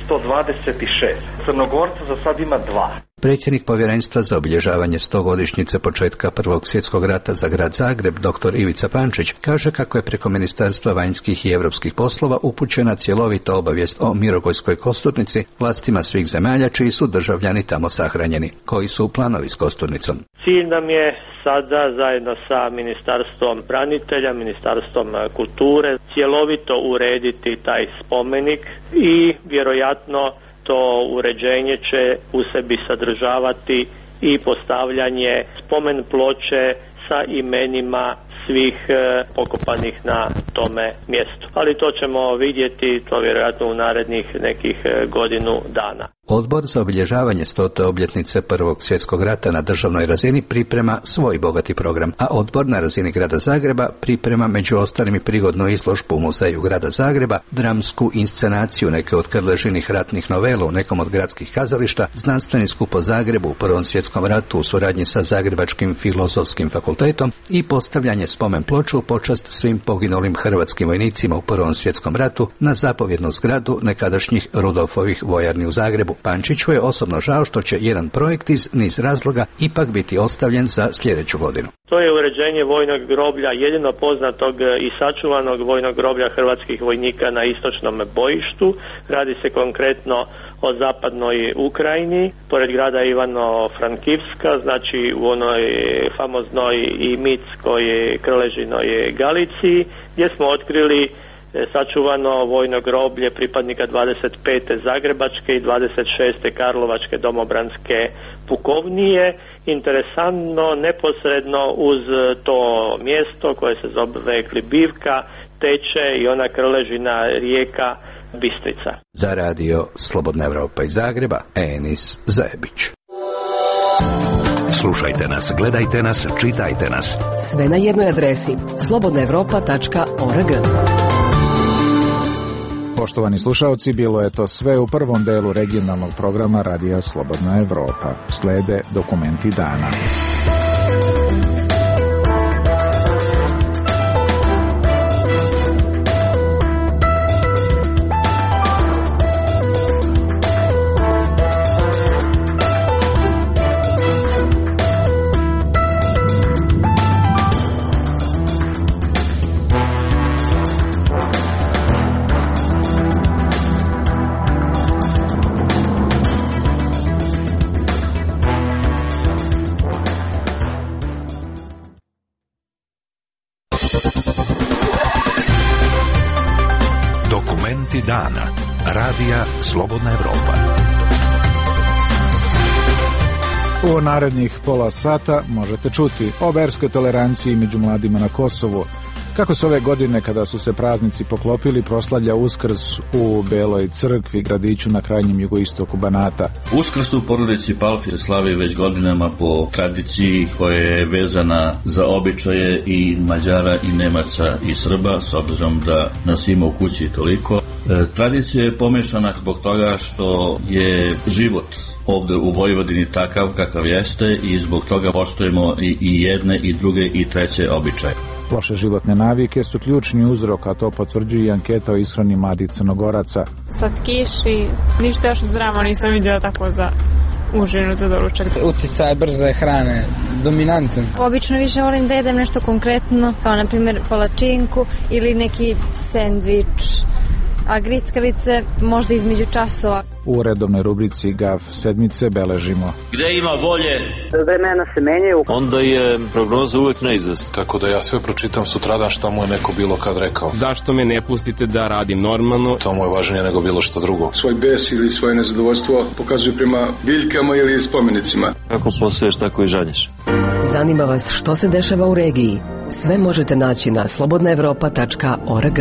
326. Crnogorca za sad ima 2. Predsjednik povjerenstva za obilježavanje 100-godišnjice početka Prvog svjetskog rata za grad Zagreb, dr. Ivica Pančić, kaže kako je preko Ministarstva vanjskih i europskih poslova upućena cjelovita obavijest o Mirogojskoj kosturnici vlastima svih zemalja čiji su državljani tamo sahranjeni. Koji su planovi s kosturnicom? Cilj nam je sada zajedno sa Ministarstvom branitelja, Ministarstvom kulture cjelovito urediti taj spomenik i vjerojatno to uređenje će u sebi sadržavati i postavljanje spomen ploče sa imenima svih pokopanih na tome mjestu. Ali to ćemo vidjeti, to vjerojatno u narednih nekih godinu dana. Odbor za obilježavanje 100. obljetnice Prvog svjetskog rata na državnoj razini priprema svoj bogati program, a odbor na razini grada Zagreba priprema među ostalim i prigodnu izložbu u Muzeju grada Zagreba, dramsku inscenaciju neke od Krležinih ratnih novela u nekom od gradskih kazališta, znanstveni skup o Zagrebu u Prvom svjetskom ratu u suradnji sa Zagrebačkim filozofskim fakultetom i postavljanje spomen ploču u počast svim poginulim hrvatskim vojnicima u Prvom svjetskom ratu na zapovjednu zgradu nekadašnjih Rudolfovih vojarni u Zagrebu. Pančiću je osobno žao što će jedan projekt iz niz razloga ipak biti ostavljen za sljedeću godinu. To je uređenje vojnog groblja, jedino poznatog i sačuvanog vojnog groblja hrvatskih vojnika na istočnom bojištu. Radi se konkretno o zapadnoj Ukrajini, pored grada Ivano-Frankivska, znači u onoj famoznoj i mitskoj Krležinoj Galiciji, gdje smo otkrili sačuvano vojno groblje pripadnika 25. Zagrebačke i 26. Karlovačke domobranske pukovnije. Interesantno, neposredno uz to mjesto koje se zove Klibivka teče i ona Krležina rijeka Bistrica. Za radio Slobodna Evropa iz Zagreba, Enis Zebić. Slušajte nas, gledajte nas, čitajte nas. Sve na jednoj adresi slobodnaevropa.org. Poštovani slušalci, bilo je to sve u prvom delu regionalnog programa Radija Slobodna Evropa. Slede dokumenti dana. Dokumenti dana. Radija Slobodna Evropa. U narednih pola sata možete čuti o verskoj toleranciji među mladima na Kosovu, kako se ove godine kada su se praznici poklopili proslavlja Uskrs u Beloj crkvi, gradiću na krajnjem jugoistoku Banata. Uskrs u porodici Palfi se slavi već godinama po tradiciji koja je vezana za običaje i Mađara i Nemaca i Srba, s obzirom da nas ima u kući toliko. Tradicija je pomešana zbog toga što je život ovde u Vojvodini takav kakav jeste i zbog toga poštujemo i jedne i druge i treće običaje. Loše životne navike su ključni uzrok, a to potvrđuje i anketa o ishrani mladih Crnogoraca. Sad kiši, ništa još zdravo nisam vidjela tako za užinu, za doručak. Uticaj brze hrane, dominantan. Obično više volim da jedem nešto konkretno, kao na primjer palačinku ili neki sendvič, a grickalice možda između časova. U redovnoj rubrici GAF sedmice beležimo: gde ima volje, vremena se menjaju, onda je prognoza uvek neizvesna. Tako da ja sve pročitam sutradan šta mu je neko bilo kad rekao. Zašto me ne pustite da radim normalno? To mu je važnije nego bilo što drugo. Svoj bes ili svoje nezadovoljstvo pokazuju prema biljkama ili spomenicima. Kako poseješ, tako i žanješ. Zanima vas što se dešava u regiji? Sve možete naći na slobodnaevropa.org.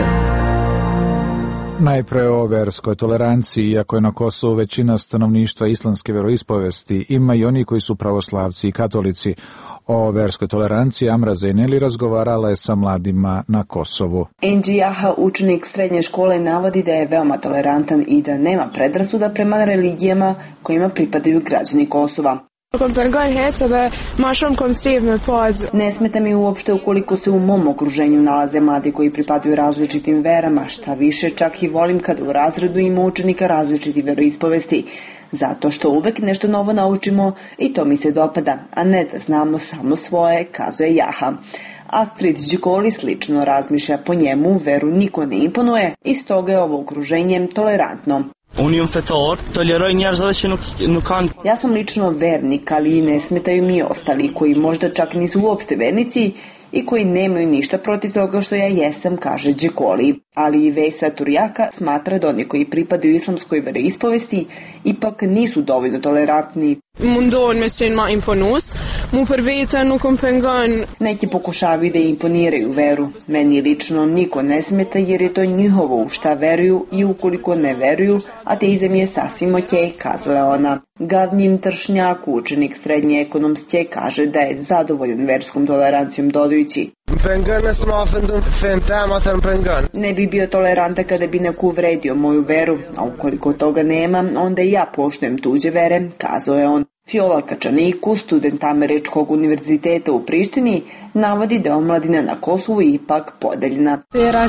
Najpre o verskoj toleranciji. Iako je na Kosovu većina stanovništva islamske veroispovesti, ima i oni koji su pravoslavci i katolici. O verskoj toleranciji Amra Zejneli razgovarala je sa mladima na Kosovu. Enđi Jaha, učenik srednje škole, navodi da je veoma tolerantan i da nema predrasuda prema religijama kojima pripadaju građani Kosova. Ne smeta mi uopšte ukoliko se u mom okruženju nalaze mladi koji pripadaju različitim verama, šta više čak i volim kada u razredu ima učenika različitih veroispovesti, zato što uvek nešto novo naučimo i to mi se dopada, a ne da znamo samo svoje, kazuje Jaha. Astrid Đikoli slično razmišlja, po njemu veru niko ne imponuje i stoga je ovo okruženje tolerantno. Ja sam lično vernik, ali ne smetaju mi ostali koji možda čak nisu uopšte vernici i koji nemaju ništa protiv toga što ja jesam, kaže Đekoli. Ali i Vesa Turjaka smatra da oni koji pripadaju islamskoj veroispovesti ipak nisu dovoljno tolerantni. Neki pokušavaju da imponiraju veru. Meni lično niko ne smeta jer je to njihovo u šta veruju i ukoliko ne veruju, ateizam je sasvim okej, kazala ona. Gadnjim Tršnjak, učenik srednje ekonomske, kaže da je zadovoljan verskom tolerancijom, dodajući: ne bi bio tolerantan kada bi neko uvredio moju veru, a ukoliko toga nema, onda i ja poštujem tuđe vere, kazao je on. Fiola Kačaniku, student Američkog univerziteta u Prištini, navodi da je omladina na Kosovu ipak podeljena.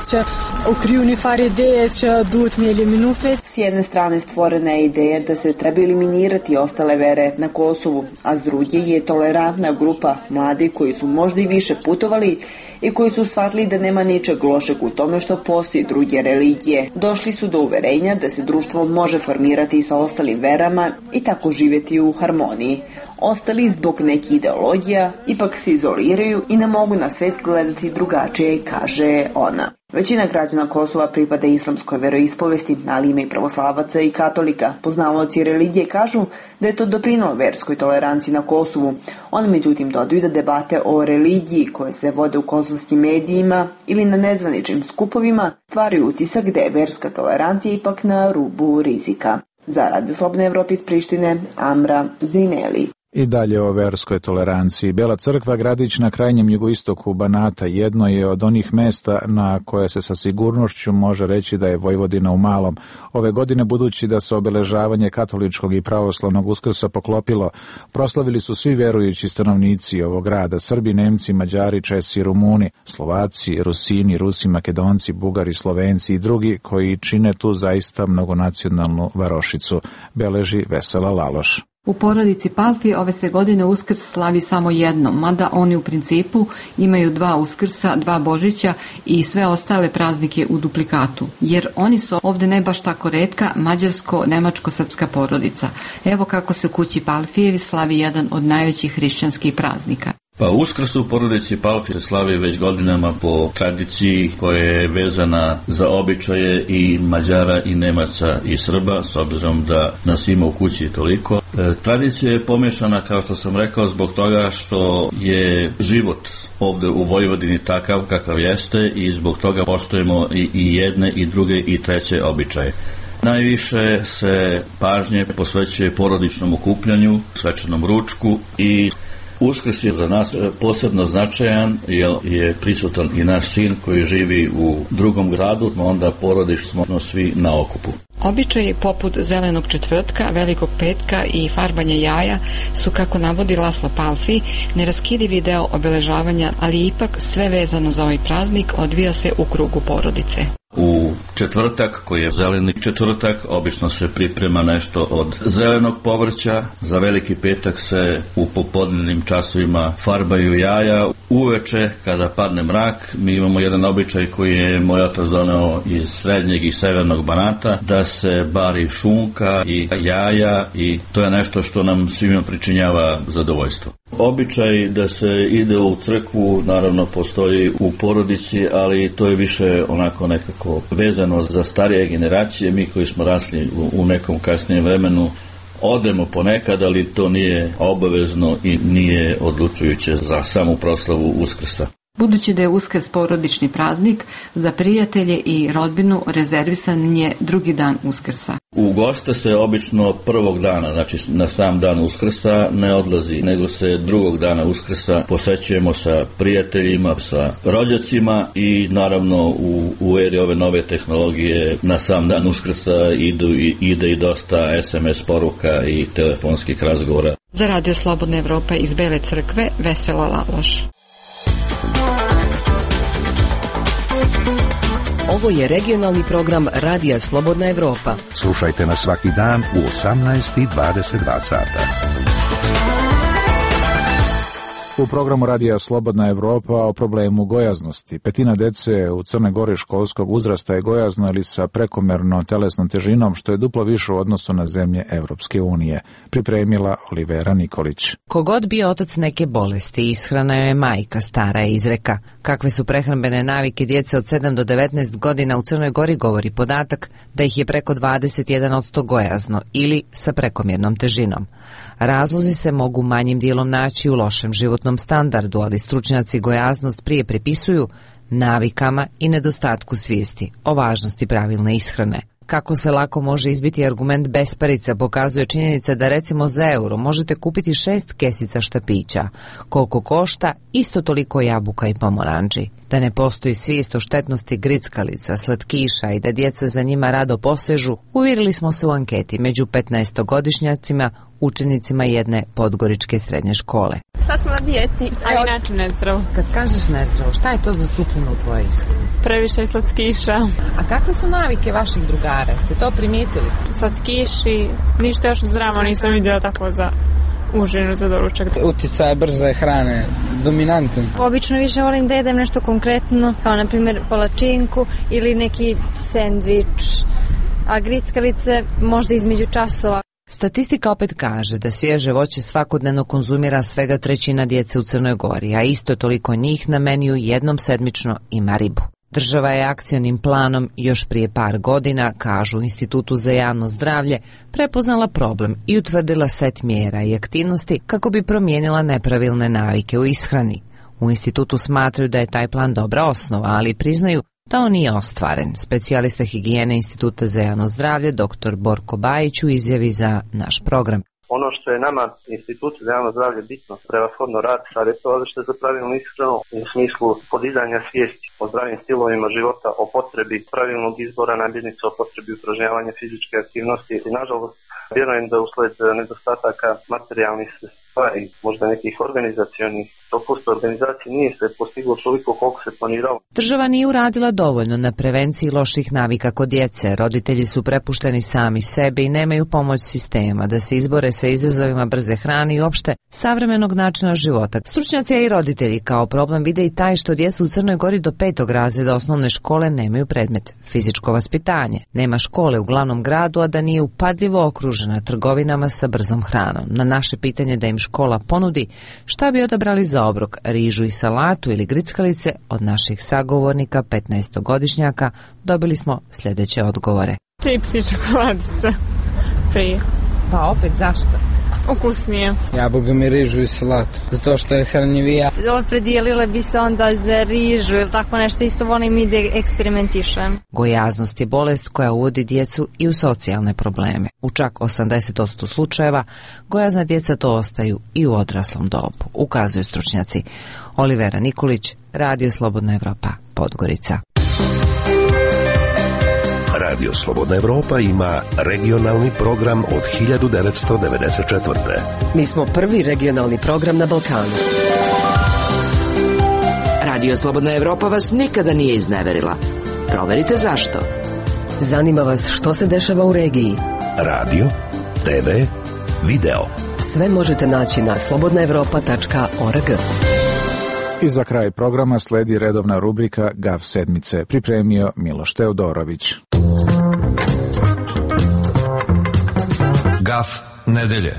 S jedne strane stvorena je ideja da se treba eliminirati ostale vere na Kosovu, a s druge je tolerantna grupa mladih koji su možda i više putovali i koji su shvatili da nema ničeg lošeg u tome što postoji druge religije. Došli su do uverenja da se društvo može formirati sa ostalim verama i tako živjeti u harmoniji. Ostali zbog nekih ideologija ipak se izoliraju i ne mogu na svet gledati drugačije, kaže ona. Većina građana Kosova pripada islamskoj veroispovesti, ali ima i pravoslavaca i katolika. Poznavaoci religije kažu da je to doprinelo verskoj toleranciji na Kosovu. Oni međutim dodaju da debate o religiji koje se vode u kosovskim medijima ili na nezvaničnim skupovima stvaraju utisak da je verska tolerancija ipak na rubu rizika. Za Radio Slobodne Evrope iz Prištine, Amra Zejneli. I dalje o verskoj toleranciji. Bela crkva, gradić na krajnjem jugoistoku Banata, jedno je od onih mesta na koje se sa sigurnošću može reći da je Vojvodina u malom. Ove godine, budući da se obeležavanje katoličkog i pravoslavnog Uskrsa poklopilo, proslavili su svi verujući stanovnici ovog grada: Srbi, Nemci, Mađari, Česi, Rumuni, Slovaci, Rusini, Rusi, Makedonci, Bugari, Slovenci i drugi koji čine tu zaista mnogonacionalnu varošicu, beleži Vesela Laloš. U porodici Palfi ove se godine Uskrs slavi samo jednom, mada oni u principu imaju 2 Uskrsa, 2 Božića i sve ostale praznike u duplikatu, jer oni su ovde ne baš tako retka mađarsko-nemačko-srpska porodica. Evo kako se u kući Palfijevi slavi jedan od najvećih hrišćanskih praznika. Pa Uskrs u porodici Palfi se slavi već godinama po tradiciji koja je vezana za običaje i Mađara i Nemaca i Srba, s obzirom da nas ima u kući toliko. Tradicija je pomešana, kao što sam rekao, zbog toga što je život ovde u Vojvodini takav kakav jeste i zbog toga poštujemo i jedne i druge i treće običaje. Najviše se pažnje posvećuje porodičnom okupljanju, svečanom ručku i Uskrs je za nas posebno značajan jer je prisutan i naš sin koji živi u drugom gradu, onda porodično smo svi na okupu. Običaji poput zelenog četvrtka, velikog petka i farbanja jaja su, kako navodi Laslo Palfi, neraskidivi deo obeležavanja, ali ipak sve vezano za ovaj praznik odvija se u krugu porodice. U četvrtak, koji je zeleni četvrtak, obično se priprema nešto od zelenog povrća. Za veliki petak se u popodnevnim časovima farbaju jaja. Uveče, kada padne mrak, mi imamo jedan običaj koji je moj otac doneo iz srednjeg i severnog Banata, da se bari šunka i jaja i to je nešto što nam svima pričinjava zadovoljstvo. Običaj da se ide u crkvu naravno postoji u porodici, ali to je više onako nekako vezano za starije generacije. Mi koji smo rasli u nekom kasnijem vremenu odemo ponekad, ali to nije obavezno i nije odlučujuće za samu proslavu Uskrsa. Budući da je Uskrs porodični praznik, za prijatelje i rodbinu rezervisan je drugi dan Uskrsa. U goste se obično prvog dana, znači na sam dan Uskrsa ne odlazi, nego se drugog dana Uskrsa posećujemo sa prijateljima, sa rođacima i naravno u eri ove nove tehnologije na sam dan Uskrsa ide i dosta SMS poruka i telefonskih razgovora. Za Radio Slobodna Evropa iz Bele Crkve, Vesela Laloš. Ovo je regionalni program Radija Slobodna Evropa. Slušajte nas svaki dan u 18:22 sata. U programu Radija Slobodna Evropa o problemu gojaznosti. Petina dece u Crnoj Gori školskog uzrasta je gojazno ili sa prekomerno telesnom težinom, što je duplo više u odnosu na zemlje Evropske unije. Pripremila Olivera Nikolić. Kogod bio otac neke bolesti, ishrana joj je majka, stara je izreka. Kakve su prehrambene navike djece od 7 do 19 godina u Crnoj Gori govori podatak da ih je preko 21% gojazno ili sa prekomjernom težinom. Razlozi se mogu manjim dijelom naći u lošem životnom standardu, ali stručnjaci gojaznost prije pripisuju navikama i nedostatku svijesti o važnosti pravilne ishrane. Kako se lako može izbiti argument besparica pokazuje činjenica da recimo za euro možete kupiti 6 kesica štapića. Koliko košta, isto toliko jabuka i pomoranđi. Da ne postoji svijest o štetnosti grickalica, slatkiša i da djeca za njima rado posežu, uvjerili smo se u anketi među 15-godišnjacima, učenicima jedne podgoričke srednje škole. Sad smo na dijeti, a inače nezdravo. Kad kažeš nezdravo, šta je to zastupljeno u tvojoj ishrani? Previše slatkiša. A kakve su navike vaših drugara? Ste to primijetili? Slatkiši, ništa još zdravo nisam vidjela tako za užinu, za doručak. Utjecaj brze hrane, dominantan. Obično više volim da jedem nešto konkretno, kao na primjer palačinku ili neki sendvič, a grickalice možda između časova. Statistika opet kaže da svježe voće svakodnevno konzumira svega 1/3 djece u Crnoj Gori, a isto toliko njih na meniju jednom sedmično ima ribu. Država je akcionim planom još prije par godina, kažu u Institutu za javno zdravlje, prepoznala problem i utvrdila set mjera i aktivnosti kako bi promijenila nepravilne navike u ishrani. U institutu smatraju da je taj plan dobra osnova, ali priznaju da on nije ostvaren. Specijalista higijene Instituta za javno zdravlje dr. Borko Bajić u izjavi za naš program. Ono što je nama Institutu za javno zdravlje bitno, prevashodno rad savjetovalište za pravilnu ishranu u smislu podizanja svijesti o zdravim stilovima života, o potrebi pravilnog izbora namirnica, o potrebi upražnjavanja fizičke aktivnosti. I nažalost, vjerujem da usled nedostataka materijalnih stvari, možda nekih organizacionih propusta organizacije nije se postiglo toliko koliko se planiralo. Država nije uradila dovoljno na prevenciji loših navika kod djece. Roditelji su prepušteni sami sebi i nemaju pomoć sistema da se izbore sa izazovima brze hrane i uopšte savremenog načina života. Stručnjaci i roditelji kao problem vide i taj što djeca u Crnoj Gori do 5. razreda osnovne škole nemaju predmet fizičko vaspitanje. Nema škole u glavnom gradu, a da nije upadljivo okružena trgovinama sa brzom hranom. Na naše pitanje da im škola ponudi šta bi odabrali za za obrok rižu i salatu ili grickalice od naših sagovornika 15-godišnjaka dobili smo sljedeće odgovore. Čips i čokoladica. Prije. Pa opet zašto? Ukusnije. Ja bogami rižu i salatu, zato što je hranjivija. Opredijelile bi se onda za rižu ili tako nešto, isto volim i da eksperimentišem. Gojaznost je bolest koja uvodi djecu i u socijalne probleme. U čak 80% slučajeva gojazna djeca to ostaju i u odraslom dobu, ukazuju stručnjaci. Olivera Nikolić, Radio Slobodna Evropa, Podgorica. Radio Slobodna Evropa ima regionalni program od 1994. Mi smo prvi regionalni program na Balkanu. Radio Slobodna Evropa vas nikada nije izneverila. Proverite zašto. Zanima vas što se dešava u regiji. Radio, TV, video. Sve možete naći na slobodnaevropa.org. I za kraj programa sledi redovna rubrika GAF sedmice, pripremio Miloš Teodorović. GAF nedelje.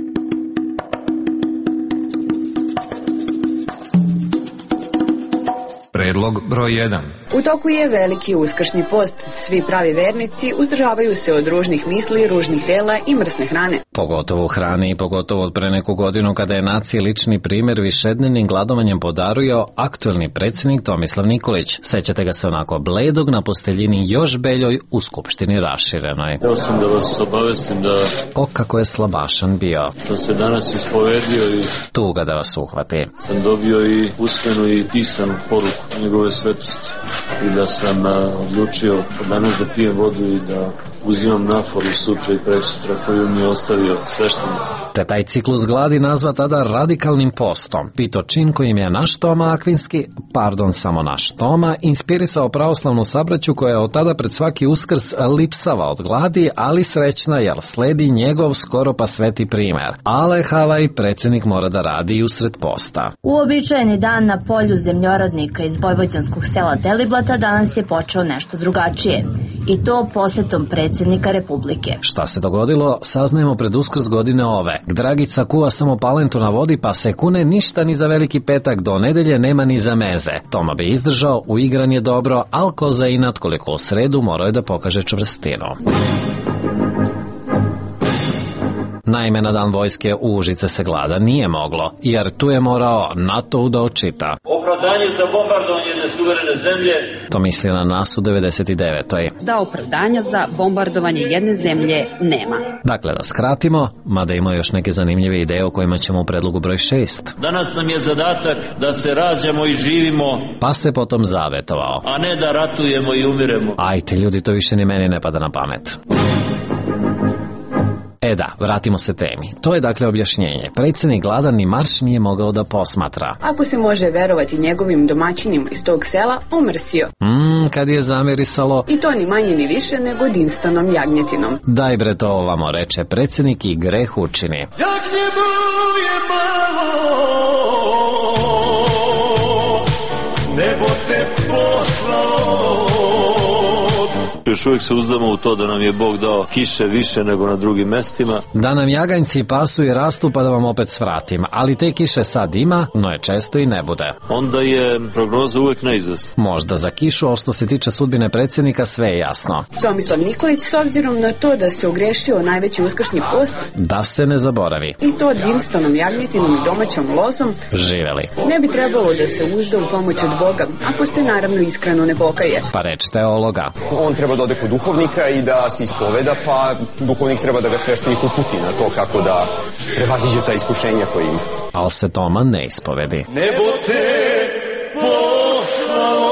Predlog broj 1. U toku je veliki uskršnji post. Svi pravi vernici uzdržavaju se od ružnih misli, ružnih dela i mrsne hrane. Pogotovo u hrani i pogotovo od pre neku godinu kada je naciji lični primjer višednevnim gladovanjem podario aktuelni predsjednik Tomislav Nikolić. Sećate ga se onako bledog na posteljini još beljoj u Skupštini raširenoj. Htio sam da vas obavestim da... O, kako je slabašan bio. Sam se danas ispovedio i... Tuga da vas uhvati. Sam dobio i usmenu i pisanu poruku njegove svetosti i da sam odlučio danas da pijem vodu i da uzimam naforu sutra i prekosutra koju mi je ostavio sveštenik. Te taj ciklus gladi nazva tada radikalnim postom. Pito čin kojim je naš Toma Akvinski, samo naš Toma, inspirisao pravoslavnu sabraću koja je od tada pred svaki Uskrs lipsava od gladi, ali srećna jer sledi njegov skoro pa sveti primer. Ale Havaj, predsjednik mora da radi i usred posta. Uobičajeni dan na polju zemljoradnika iz vojvođanskog sela Deliblata danas je počeo nešto drugačije. I to posetom predsjednika Republike. Šta se dogodilo, saznajemo pred Uskrs godine ove. Dragica kuva samo palentu na vodi pa se kune ništa ni za veliki petak, do nedelje nema ni za meze. Toma bi izdržao, uigran je dobro, al ko za inat koliko u sredu morao je da pokaže čvrstinu. Naime, na dan vojske u Užice se glada nije moglo, jer tu je morao NATO da očita. Opravdanje za bombardovanje nesuverene zemlje. To misli na nas u 99. Da opravdanja za bombardovanje jedne zemlje nema. Dakle, da skratimo, mada ima još neke zanimljive ideje o kojima ćemo u predlogu broj 6. Danas nam je zadatak da se rađamo i živimo. Pa se potom zavetovao. A ne da ratujemo i umiremo. Ajte, ljudi, to više ni meni ne pada na pamet. Da, vratimo se temi. To je dakle objašnjenje. Predsjednik gladan ni marš nije mogao da posmatra. Ako se može verovati njegovim domaćinima iz tog sela, omrsio. Kad je zamirisalo. I to ni manje ni više nego dinstanom jagnjetinom. Daj bre to ovamo, reče predsjednik i greh učini. Jagnjemu je malo, nebo te poslao. Još uvijek se uzdamo u to da nam je Bog dao kiše više nego na drugim mestima. Da nam jaganjci pasu i rastu pa da vam opet svratim, ali te kiše sad ima, no je često i ne bude. Onda je prognoza uvijek neizvesna. Možda za kišu, ali što se tiče sudbine predsjednika sve je jasno. Tomislav Nikolić, s obzirom na to da se ogrešio najveći uskršnji post, da se ne zaboravi. I to dinstanom jagnjetinom i domaćom lozom, živeli. Ne bi trebalo da se uzda u pomoć od Boga, ako se naravno iskreno ne pokaje. Pa reč teologa. On treba da ode kod duhovnika i da se ispoveda, pa duhovnik treba da ga sveštenik uputi na to kako da prevaziđe ta iskušenja koje ima. Ali se Toma ne ispovedi. Nebo te poslao.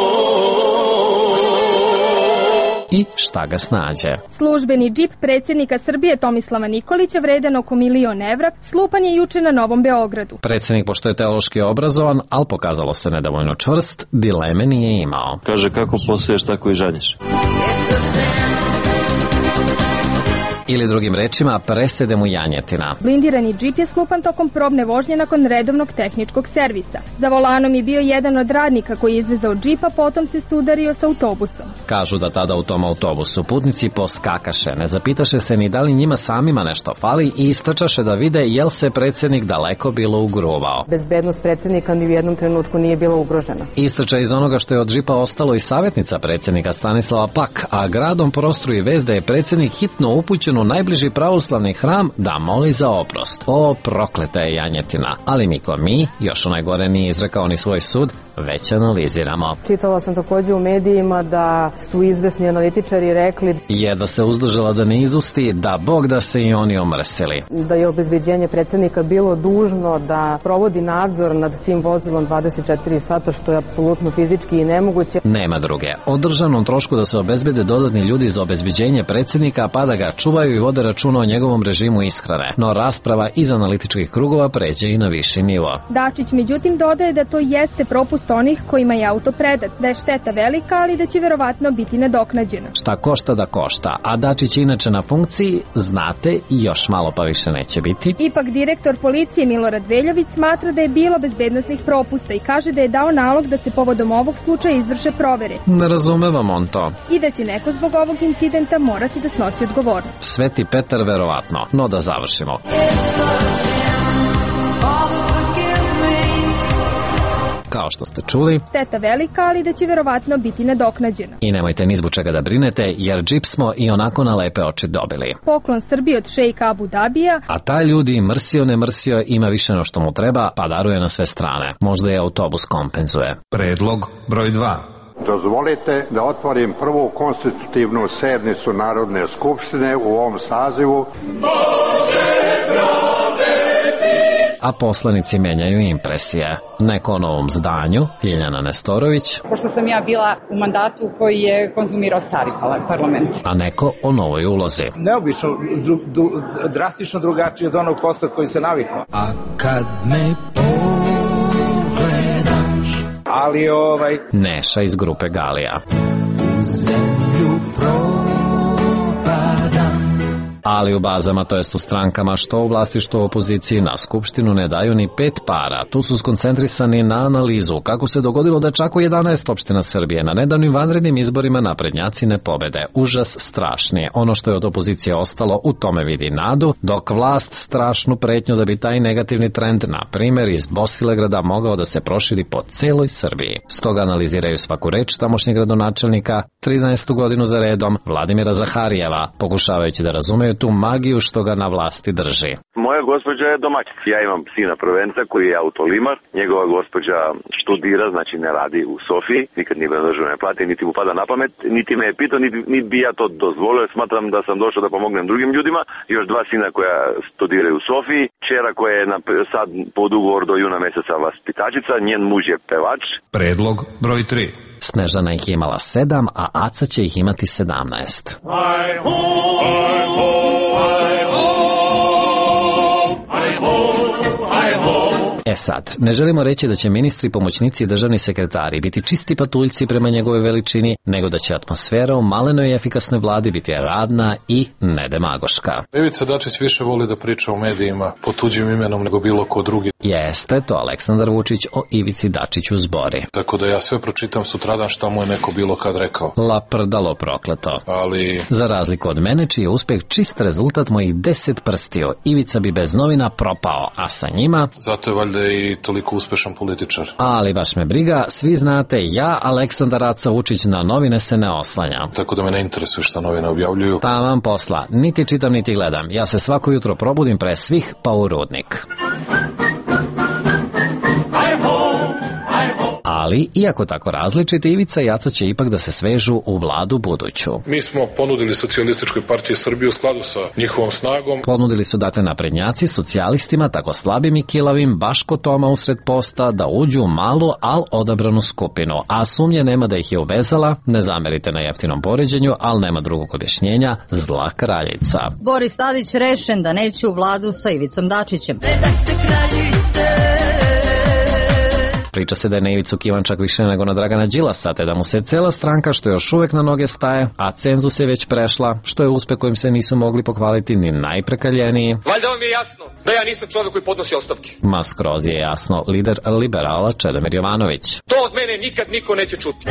I šta ga snađe? Službeni džip predsjednika Srbije Tomislava Nikolića vredan oko 1.000.000 evra slupan je juče na Novom Beogradu. Predsjednik, pošto je teološki obrazovan, ali pokazalo se nedovoljno čvrst, dileme nije imao. Kaže, kako poseješ, tako i žanješ. Ili drugim rečima, presede mu janjetina. Blindirani džip je slupan tokom probne vožnje nakon redovnog tehničkog servisa. Za volanom je bio jedan od radnika koji je izvezao džipa, potom se sudario sa autobusom. Kažu da tada u tom autobusu putnici poskakaše, ne zapitaše se ni da li njima samima nešto fali i istrčaše da vide jel se predsjednik daleko bilo ugruvao. Bezbednost predsjednika ni u jednom trenutku nije bila ugrožena. Istrča iz onoga što je od džipa ostalo i savjetnica predsjednika Stanislava Pak, a gradom prostruje vest da je predsjednik hitno upućen u najbliži pravoslavni hram da moli za oprost. O, prokleta je janjetina. Ali mi, još onaj gore nije izrekao ni svoj sud, već analiziramo. Čitala sam također u medijima da su izvesni analitičari rekli da se uzdržala da ne izusti, da Bog da se i oni omrsili. Da je obezbeđenje predsjednika bilo dužno da provodi nadzor nad tim vozilom 24 sata, što je apsolutno fizički i nemoguće. Nema druge. O državnom trošku da se obezbede dodatni ljudi za obezbeđenje predsjednika, pa da ga čuvaju i vode računa o njegovom režimu ishrane. No rasprava iz analitičkih krugova pređe i na viši nivo. Dačić međutim dodaje da to jeste propust onih kojima je auto predat, da je šteta velika, ali da će verovatno biti nadoknađena. Šta košta da košta, a Dačić je inače na funkciji, znate, i još malo pa više neće biti. Ipak direktor policije Milorad Veljović smatra da je bilo bezbednosnih propusta i kaže da je dao nalog da se povodom ovog slučaja izvrše provere. Ne razumevam on to. I da će neko zbog ovog incidenta morati da snosi odgovornost. Sveti Petar verovatno, no da završimo. Kao što ste čuli, šteta velika, ali da će verovatno biti nadoknađena. I nemojte ni zbog čega da brinete, jer džip smo i onako na lepe oči dobili. Poklon Srbiji od šejka Abu Dabija. A taj ljudi mrsio ne mrsio ima više no što mu treba, pa daruje na sve strane. Možda je autobus kompenzuje. Predlog broj 2. Dozvolite da otvorim prvu konstitutivnu sednicu Narodne skupštine u ovom sazivu. A poslanici menjaju impresije. Neko o novom zdanju, Ljiljana Nestorović. Pošto sam ja bila u mandatu koji je konzumirao stari parlament. A neko o novoj ulozi. Neobično, drastično drugačije od onog posla koji se navikao. A kad me pogledaš, ali Neša iz grupe Galija. U zemlju Ali u bazama, to jest u strankama, što u vlasti, što u opoziciji, na skupštinu ne daju ni 5 para. Tu su skoncentrisani na analizu kako se dogodilo da čak u 11 opština Srbije na nedavnim vanrednim izborima naprednjaci ne pobede. Užas strašni. Ono što je od opozicije ostalo u tome vidi nadu, dok vlast strašnu pretnju da bi taj negativni trend, na primjer iz Bosilegrada, mogao da se proširi po celoj Srbiji. Stoga analiziraju svaku reč tamošnjeg gradonačelnika 13. godinu za redom Vladimira Zaharijeva, pokušavajući da razumeju tu magiju što ga na vlasti drži. Moja gospođa je domaćica. Ja imam sina prvenca koji je autolimar. Njegova gospođa študira, znači ne radi u Sofiji. Nikad nije bilo državne plate, niti mu pada na pamet, niti me je pitao, niti bi ja to dozvolio. Smatram da sam došao da pomognem drugim ljudima. Još 2 sina koja studiraju u Sofiji. Čera koja je sad pod ugovor do juna meseca vaspitačica. Njen muž je pevač. Predlog broj 3. Snežana ih je imala 7, a Aca će ih imati 17. Sad, ne želimo reći da će ministri, pomoćnici i državni sekretari biti čisti patuljci prema njegove veličini, nego da će atmosfera u malenoj i efikasnoj vladi biti radna i nedemagoška. Ivica Dačić više voli da priča o medijima pod tuđim imenom nego bilo ko drugi. Jeste, to Aleksandar Vučić o Ivici Dačiću zbori. Tako da ja sve pročitam sutradan šta mu je neko bilo kad rekao. Laprdalo prokleto. Ali... Za razliku od mene, čiji je uspeh čist rezultat mojih 10 prstiju, Ivica bi bez novina propao, a sa njima... Zato je valjda i toliko uspešan političar. Ali baš me briga, svi znate, ja, Aleksandar Aca Vučić, na novine se ne oslanjam. Tako da me ne interesuje šta novine objavljuju. Taman posla, niti čitam niti gledam. Ja se svako jutro probudim pre svih pa u rudnik. Ali, iako tako različite, Ivica i Aca će ipak da se svežu u vladu buduću. Mi smo ponudili Socijalističkoj partiji Srbije u skladu sa njihovom snagom. Ponudili su dakle naprednjaci socijalistima, tako slabim i kilavim, baš ko Toma usred posta, da uđu u malu, al odabranu skupinu. A sumnje nema da ih je uvezala, ne zamerite na jeftinom poređenju, al nema drugog objašnjenja, zla kraljica. Boris Tadić rešen da neće u vladu sa Ivicom Dačićem. Priča se da je na ivicu kivan čak više nego na Dragana Đilasa, te da mu se cela stranka što još uvek na noge staje, a cenzus je već prešla, što je uspeh kojim se nisu mogli pohvaliti ni najprekaljeniji. Valjda vam je jasno da ja nisam čovjek koji podnosi ostavke. Ma skroz je jasno, lider liberala Čedomir Jovanović. To od mene nikad niko neće čuti.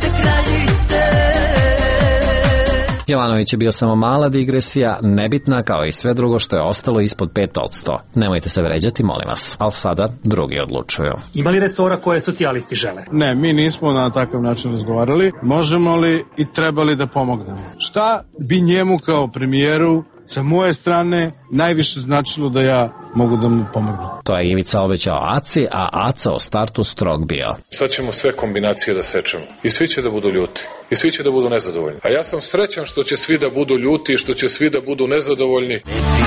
Jovanović je bio samo mala digresija, nebitna kao i sve drugo što je ostalo ispod 5%. Nemojte se vređati, molim vas. Ali sada drugi odlučuju. Ima li resora koje socijalisti žele? Ne, mi nismo na takav način razgovarali. Možemo li i trebali da pomognemo? Šta bi njemu kao premijeru sa moje strane najviše značilo da ja mogu da mu pomognem? To je Ivica obećao Aci, a Aca o startu strog bio. Sad ćemo sve kombinacije da sečemo. I svi će da budu ljuti. I svi će da budu nezadovoljni. A ja sam srećan što će svi da budu ljuti i što će svi da budu nezadovoljni.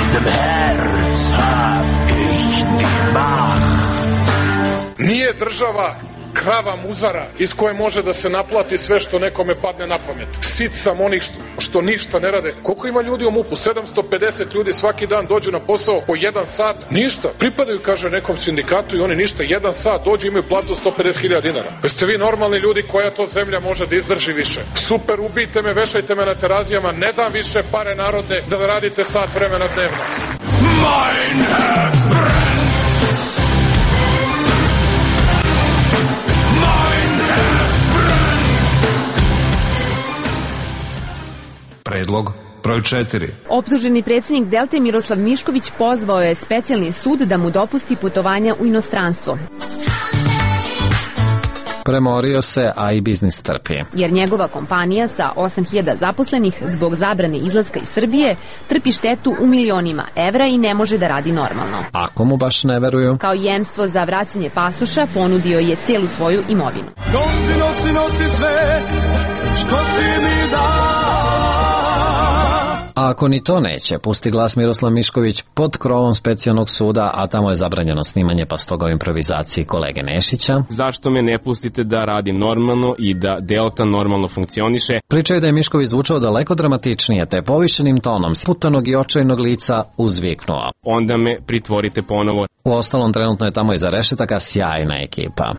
Nije država krava muzara iz koje može da se naplati sve što nekome padne na pamet. Sit sam onih što ništa ne rade. Koliko ima ljudi u MUP-u? 750 ljudi svaki dan dođu na posao po 1 sat. Ništa. Pripadaju, kaže, nekom sindikatu i oni ništa. 1 sat dođu, imaju platu 150.000 dinara. Jeste vi normalni ljudi koja to zemlja može da izdrži više? Super, ubijte me, vešajte me na terazijama. Ne dam više pare narodne da radite sat vremena dnevno. Mine has burned. Predlog broj 4. Optuženi predsjednik Delte Miroslav Mišković pozvao je specijalni sud da mu dopusti putovanja u inostranstvo. Premorio se, a i biznis trpi. Jer njegova kompanija sa 8.000 zaposlenih zbog zabrane izlaska iz Srbije trpi štetu u milionima evra i ne može da radi normalno. Ako mu baš ne veruju? Kao jemstvo za vraćanje pasoša ponudio je celu svoju imovinu. Nosi, nosi, nosi sve što si mi dao. A ako ni to neće, pusti glas Miroslav Mišković pod krovom specijalnog suda, a tamo je zabranjeno snimanje, pa stoga u improvizaciji kolege Nešića. Zašto me ne pustite da radim normalno i da Delta normalno funkcioniše? Pričaju da je Mišković zvučao daleko dramatičnije, te povišenim tonom sputanog i očajnog lica uzviknuo. Onda me pritvorite ponovo. U ostalom, trenutno je tamo iza rešetaka sjajna ekipa.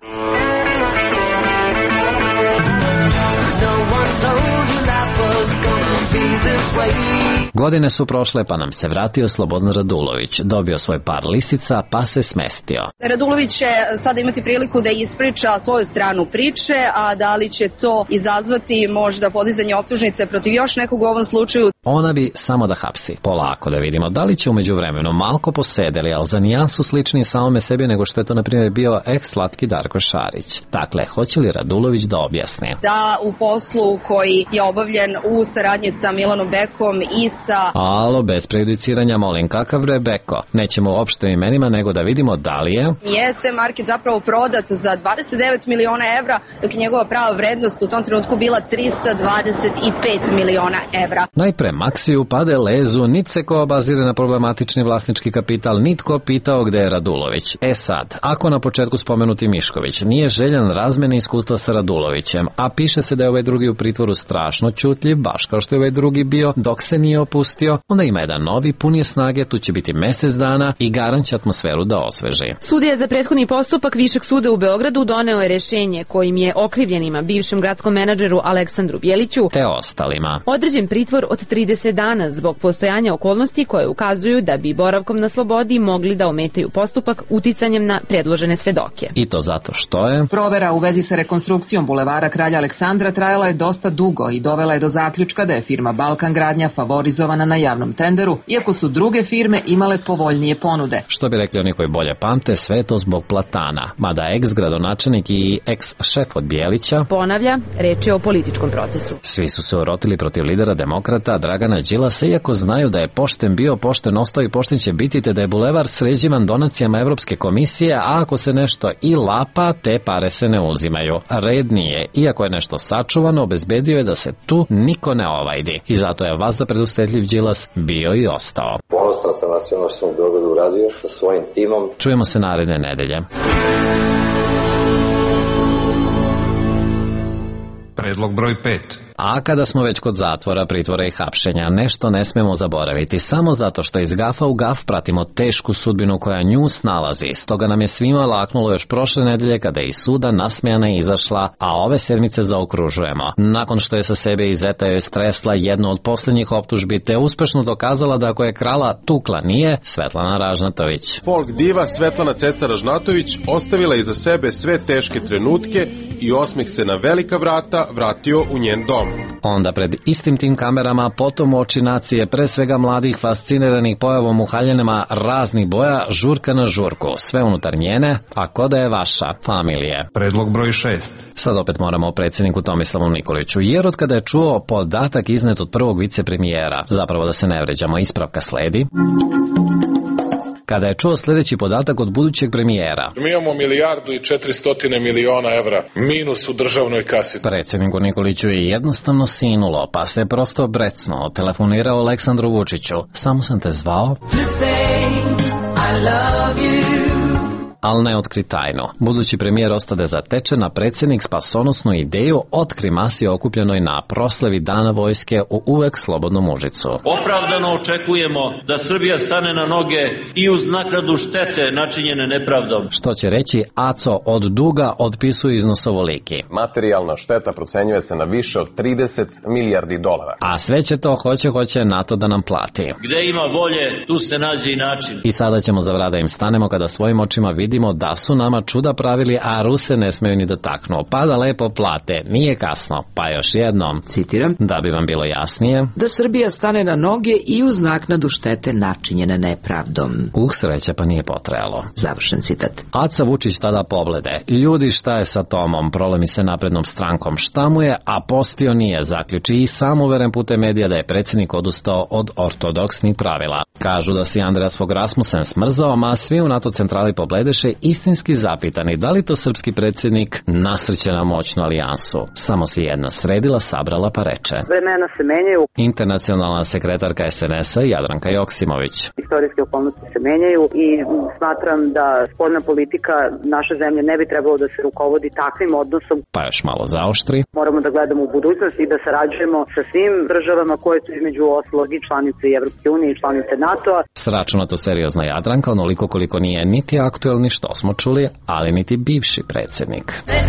Godine su prošle, pa nam se vratio Slobodan Radulović. Dobio svoj par lisica, pa se smestio. Radulović će sada imati priliku da ispriča svoju stranu priče, a da li će to izazvati možda podizanje optužnice protiv još nekog u ovom slučaju? Ona bi samo da hapsi. Polako da vidimo da li će umeđu vremenu malko posedeli, ali za nijansu slični samome sebi nego što je to na primjer bio ex-slatki Darko Šarić. Dakle, hoće li Radulović da objasni? Da u poslu koji je obavljen u saradnji sa Milanom Bekom i sa... Alo, bez prejudiciranja, molim, kakav bre Beko? Nećemo uopšte imenima, nego da vidimo da li je C Market zapravo prodat za 29 miliona evra, dok je njegova prava vrednost u tom trenutku bila 325 miliona evra. Najpre Maksiju pade lezu, nit se ko obazire na problematični vlasnički kapital, nitko pitao gde je Radulović. E sad, ako na početku spomenuti Mišković nije željan razmene iskustva sa Radulovićem, a piše se da je ovaj drugi u pritvoru strašno ćutljiv, baš kao što je ovaj drugi bio dok se nije opustio, onda ima jedan novi, pun je snage, tu će biti mesec dana i garant će atmosferu da osveži. Sudija za prethodni postupak Višeg suda u Beogradu doneo je rešenje kojim je okrivljenima, bivšem gradskom menadžeru Aleksandru Bjeliću te ostalima određen pritvor od 30 dana zbog postojanja okolnosti koje ukazuju da bi boravkom na slobodi mogli da ometaju postupak uticanjem na predložene svedoke. I to zato što je provera u vezi sa rekonstrukcijom bulevara Kralja Aleksandra trajala je dosta dugo i dovela je do zaključka da je firma Balkan Gradnja favorizovana na javnom tenderu, iako su druge firme imale povoljnije ponude. Što bi rekli oni koji bolje pamte, sve je to zbog platana, mada ex-gradonačelnik i ex-šef od Bjelića ponavlja, reč je o političkom procesu. Svi su se urotili protiv lidera demokrata Dragana Đilasa, iako znaju da je pošten bio, pošten ostao i pošten će biti, te da je bulevar sređivan donacijama Evropske komisije, a ako se nešto i lapa, te pare se ne uzimaju. Red nije, iako je nešto sačuvano, obezbedio je da se tu niko ne ovajdi. I zato je vazda predustetljiv Đilas bio i ostao. Ponosan sam na sve ono što sam u Beogradu uradio sa svojim timom. Čujemo se naredne nedelje. Predlog broj 5. A kada smo već kod zatvora, pritvora i hapšenja, nešto ne smemo zaboraviti. Samo zato što iz gafa u gaf pratimo tešku sudbinu koja nju snalazi. Stoga nam je svima laknulo još prošle nedelje kada je iz suda nasmejana izašla, a ove sedmice zaokružujemo. Nakon što je sa sebe iz zeta joj stresla jednu od posljednjih optužbi, te uspešno dokazala da ako je krala tukla nije, Svetlana Ražnatović. Folk diva Svetlana Ceca Ražnatović ostavila iza sebe sve teške trenutke i osmeh se na velika vrata vratio u njen dom. Onda pred istim tim kamerama, potom u oči nacije, pre svega mladih fasciniranih pojavom u haljenama raznih boja, žurka na žurku, sve unutar njene, a ko da je vaša familije. Predlog broj 6. Sad opet moramo o predsjedniku Tomislavu Nikoliću, jer od kada je čuo podatak iznet od prvog vicepremijera, zapravo da se ne vređamo, ispravka sledi. Kada je čuo sljedeći podatak od budućeg premijera. Mi imamo 1.400.000.000 evra minus u državnoj kasi. Predsjedniku Nikoliću je jednostavno sinulo, pa se prosto brecnuo, telefonirao Aleksandru Vučiću. Samo sam te zvao ali ne otkri tajnu. Budući premijer ostade zatečen, a predsjednik spasonosnu ideju otkri masi okupljenoj na proslavi Dana vojske u uvek slobodnom Užicu. Opravdano očekujemo da Srbija stane na noge i uz naknadu štete načinjene nepravdom. Što će reći Aco od duga otpisuje iznos ovoliki. Materijalna šteta procenjuje se na više od 30 milijardi dolara. A sve će to hoće NATO da nam plati. Gde ima volje, tu se nađe i način. I sada ćemo za vrada im stanemo kada svojim očima vidimo da su nama čuda pravili, a Ruse ne smeju ni dotaknu. Pa da lepo plate, nije kasno. Pa još jednom, citiram, da bi vam bilo jasnije, da Srbija stane na noge i uz naknadu štete načinjene nepravdom. Sreća pa nije potrajalo. Završen citat. Aca Vučić tada poglede. Ljudi, šta je sa Tomom? Prolomi se naprednom strankom. Šta mu je? A postio nije, zaključi i sam uveren putem medija da je predsjednik odustao od ortodoksnih pravila. Kažu da si Andreas Fogh Rasmussen smrzao, ma svi u NATO centrali pobledeše istinski zapitani da li to srpski predsjednik nasrće na moćnu alijansu. Samo si jedna sredila, sabrala pa reče. Vremena se menjaju. Internacionalna sekretarka SNS-a Jadranka Joksimović. Istorijske okolnosti se menjaju i smatram da spoljna politika naše zemlje ne bi trebalo da se rukovodi takvim odnosom. Pa još malo zaoštri. Moramo da gledamo u budućnost i da sarađujemo sa svim državama koje su između ostalog i članice Evropske unije i članice NATO-a. Sračunato seriozna Jadranka, onoliko koliko nije niti aktuelni, što smo čuli, ali niti bivši predsjednik.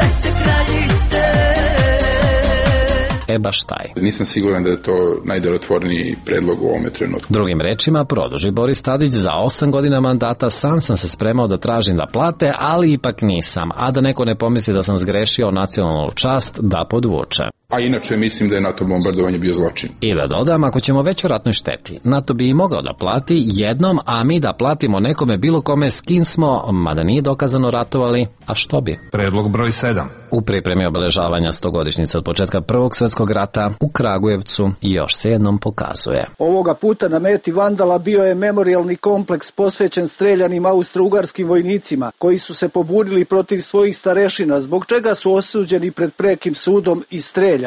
Baš taj. Nisam siguran da je to najdelotvorniji predlog u ovome trenutku. Drugim rečima, produži Boris Tadić, za 8 godina mandata sam se spremao da tražim da plate, ali ipak nisam, a da neko ne pomisli da sam zgrešio nacionalnu čast, da podvuče. A inače mislim da je NATO bombardovanje bio zločin. I da dodam, ako ćemo već o ratnoj šteti, NATO bi i mogao da plati jednom, a mi da platimo nekome bilo kome s kim smo, mada nije dokazano ratovali, a što bi? Predlog broj 7. U pripremi obeležavanja 100-godišnjice od početka Prvog svjetskog rata u Kragujevcu još se jednom pokazuje. Ovoga puta na meti vandala bio je memorijalni kompleks posvećen streljanim austro-ugarskim vojnicima koji su se pobunili protiv svojih starešina, zbog čega su osuđeni pred prekim sudom i streljani.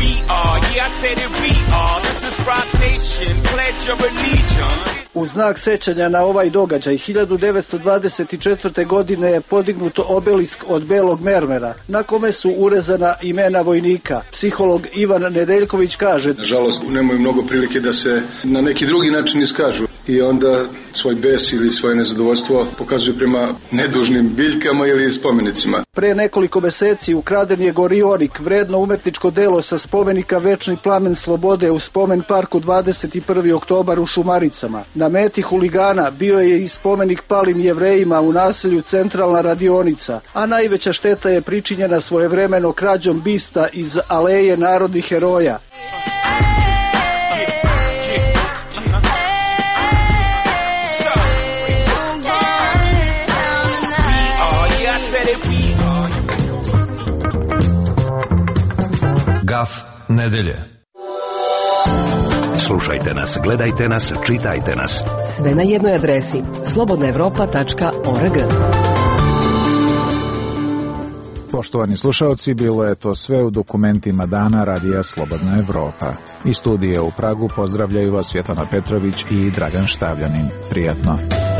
U znak sećanja na ovaj događaj 1924. godine je podignuto obelisk od belog mermera na kome su urezana imena vojnika. Psiholog Ivan Nedeljković kaže: nažalost nemaju mnogo prilike da se na neki drugi način iskažu i onda svoj bes ili svoje nezadovoljstvo pokazuju prema nedužnim biljkama ili spomenicima. Pre nekoliko meseci ukraden je gorionik, vredno umetničko delo sa spomenika Večni plamen slobode u spomen parku 21. oktobar u Šumaricama. Na meti huligana bio je i spomenik palim Jevrejima u naselju Centralna radionica, a najveća šteta je pričinjena svojevremeno krađom bista iz Aleje narodnih heroja. Gaf nedelje. Slušajte nas, gledajte nas, čitajte nas. Sve na jednoj adresi slobodnaevropa.org. Poštovani slušalci, bilo je to sve u dokumentima dana Radija Slobodna Evropa. Iz studije u Pragu pozdravljaju vas Svjetlana Petrović i Dragan Štavljanin. Prijatno.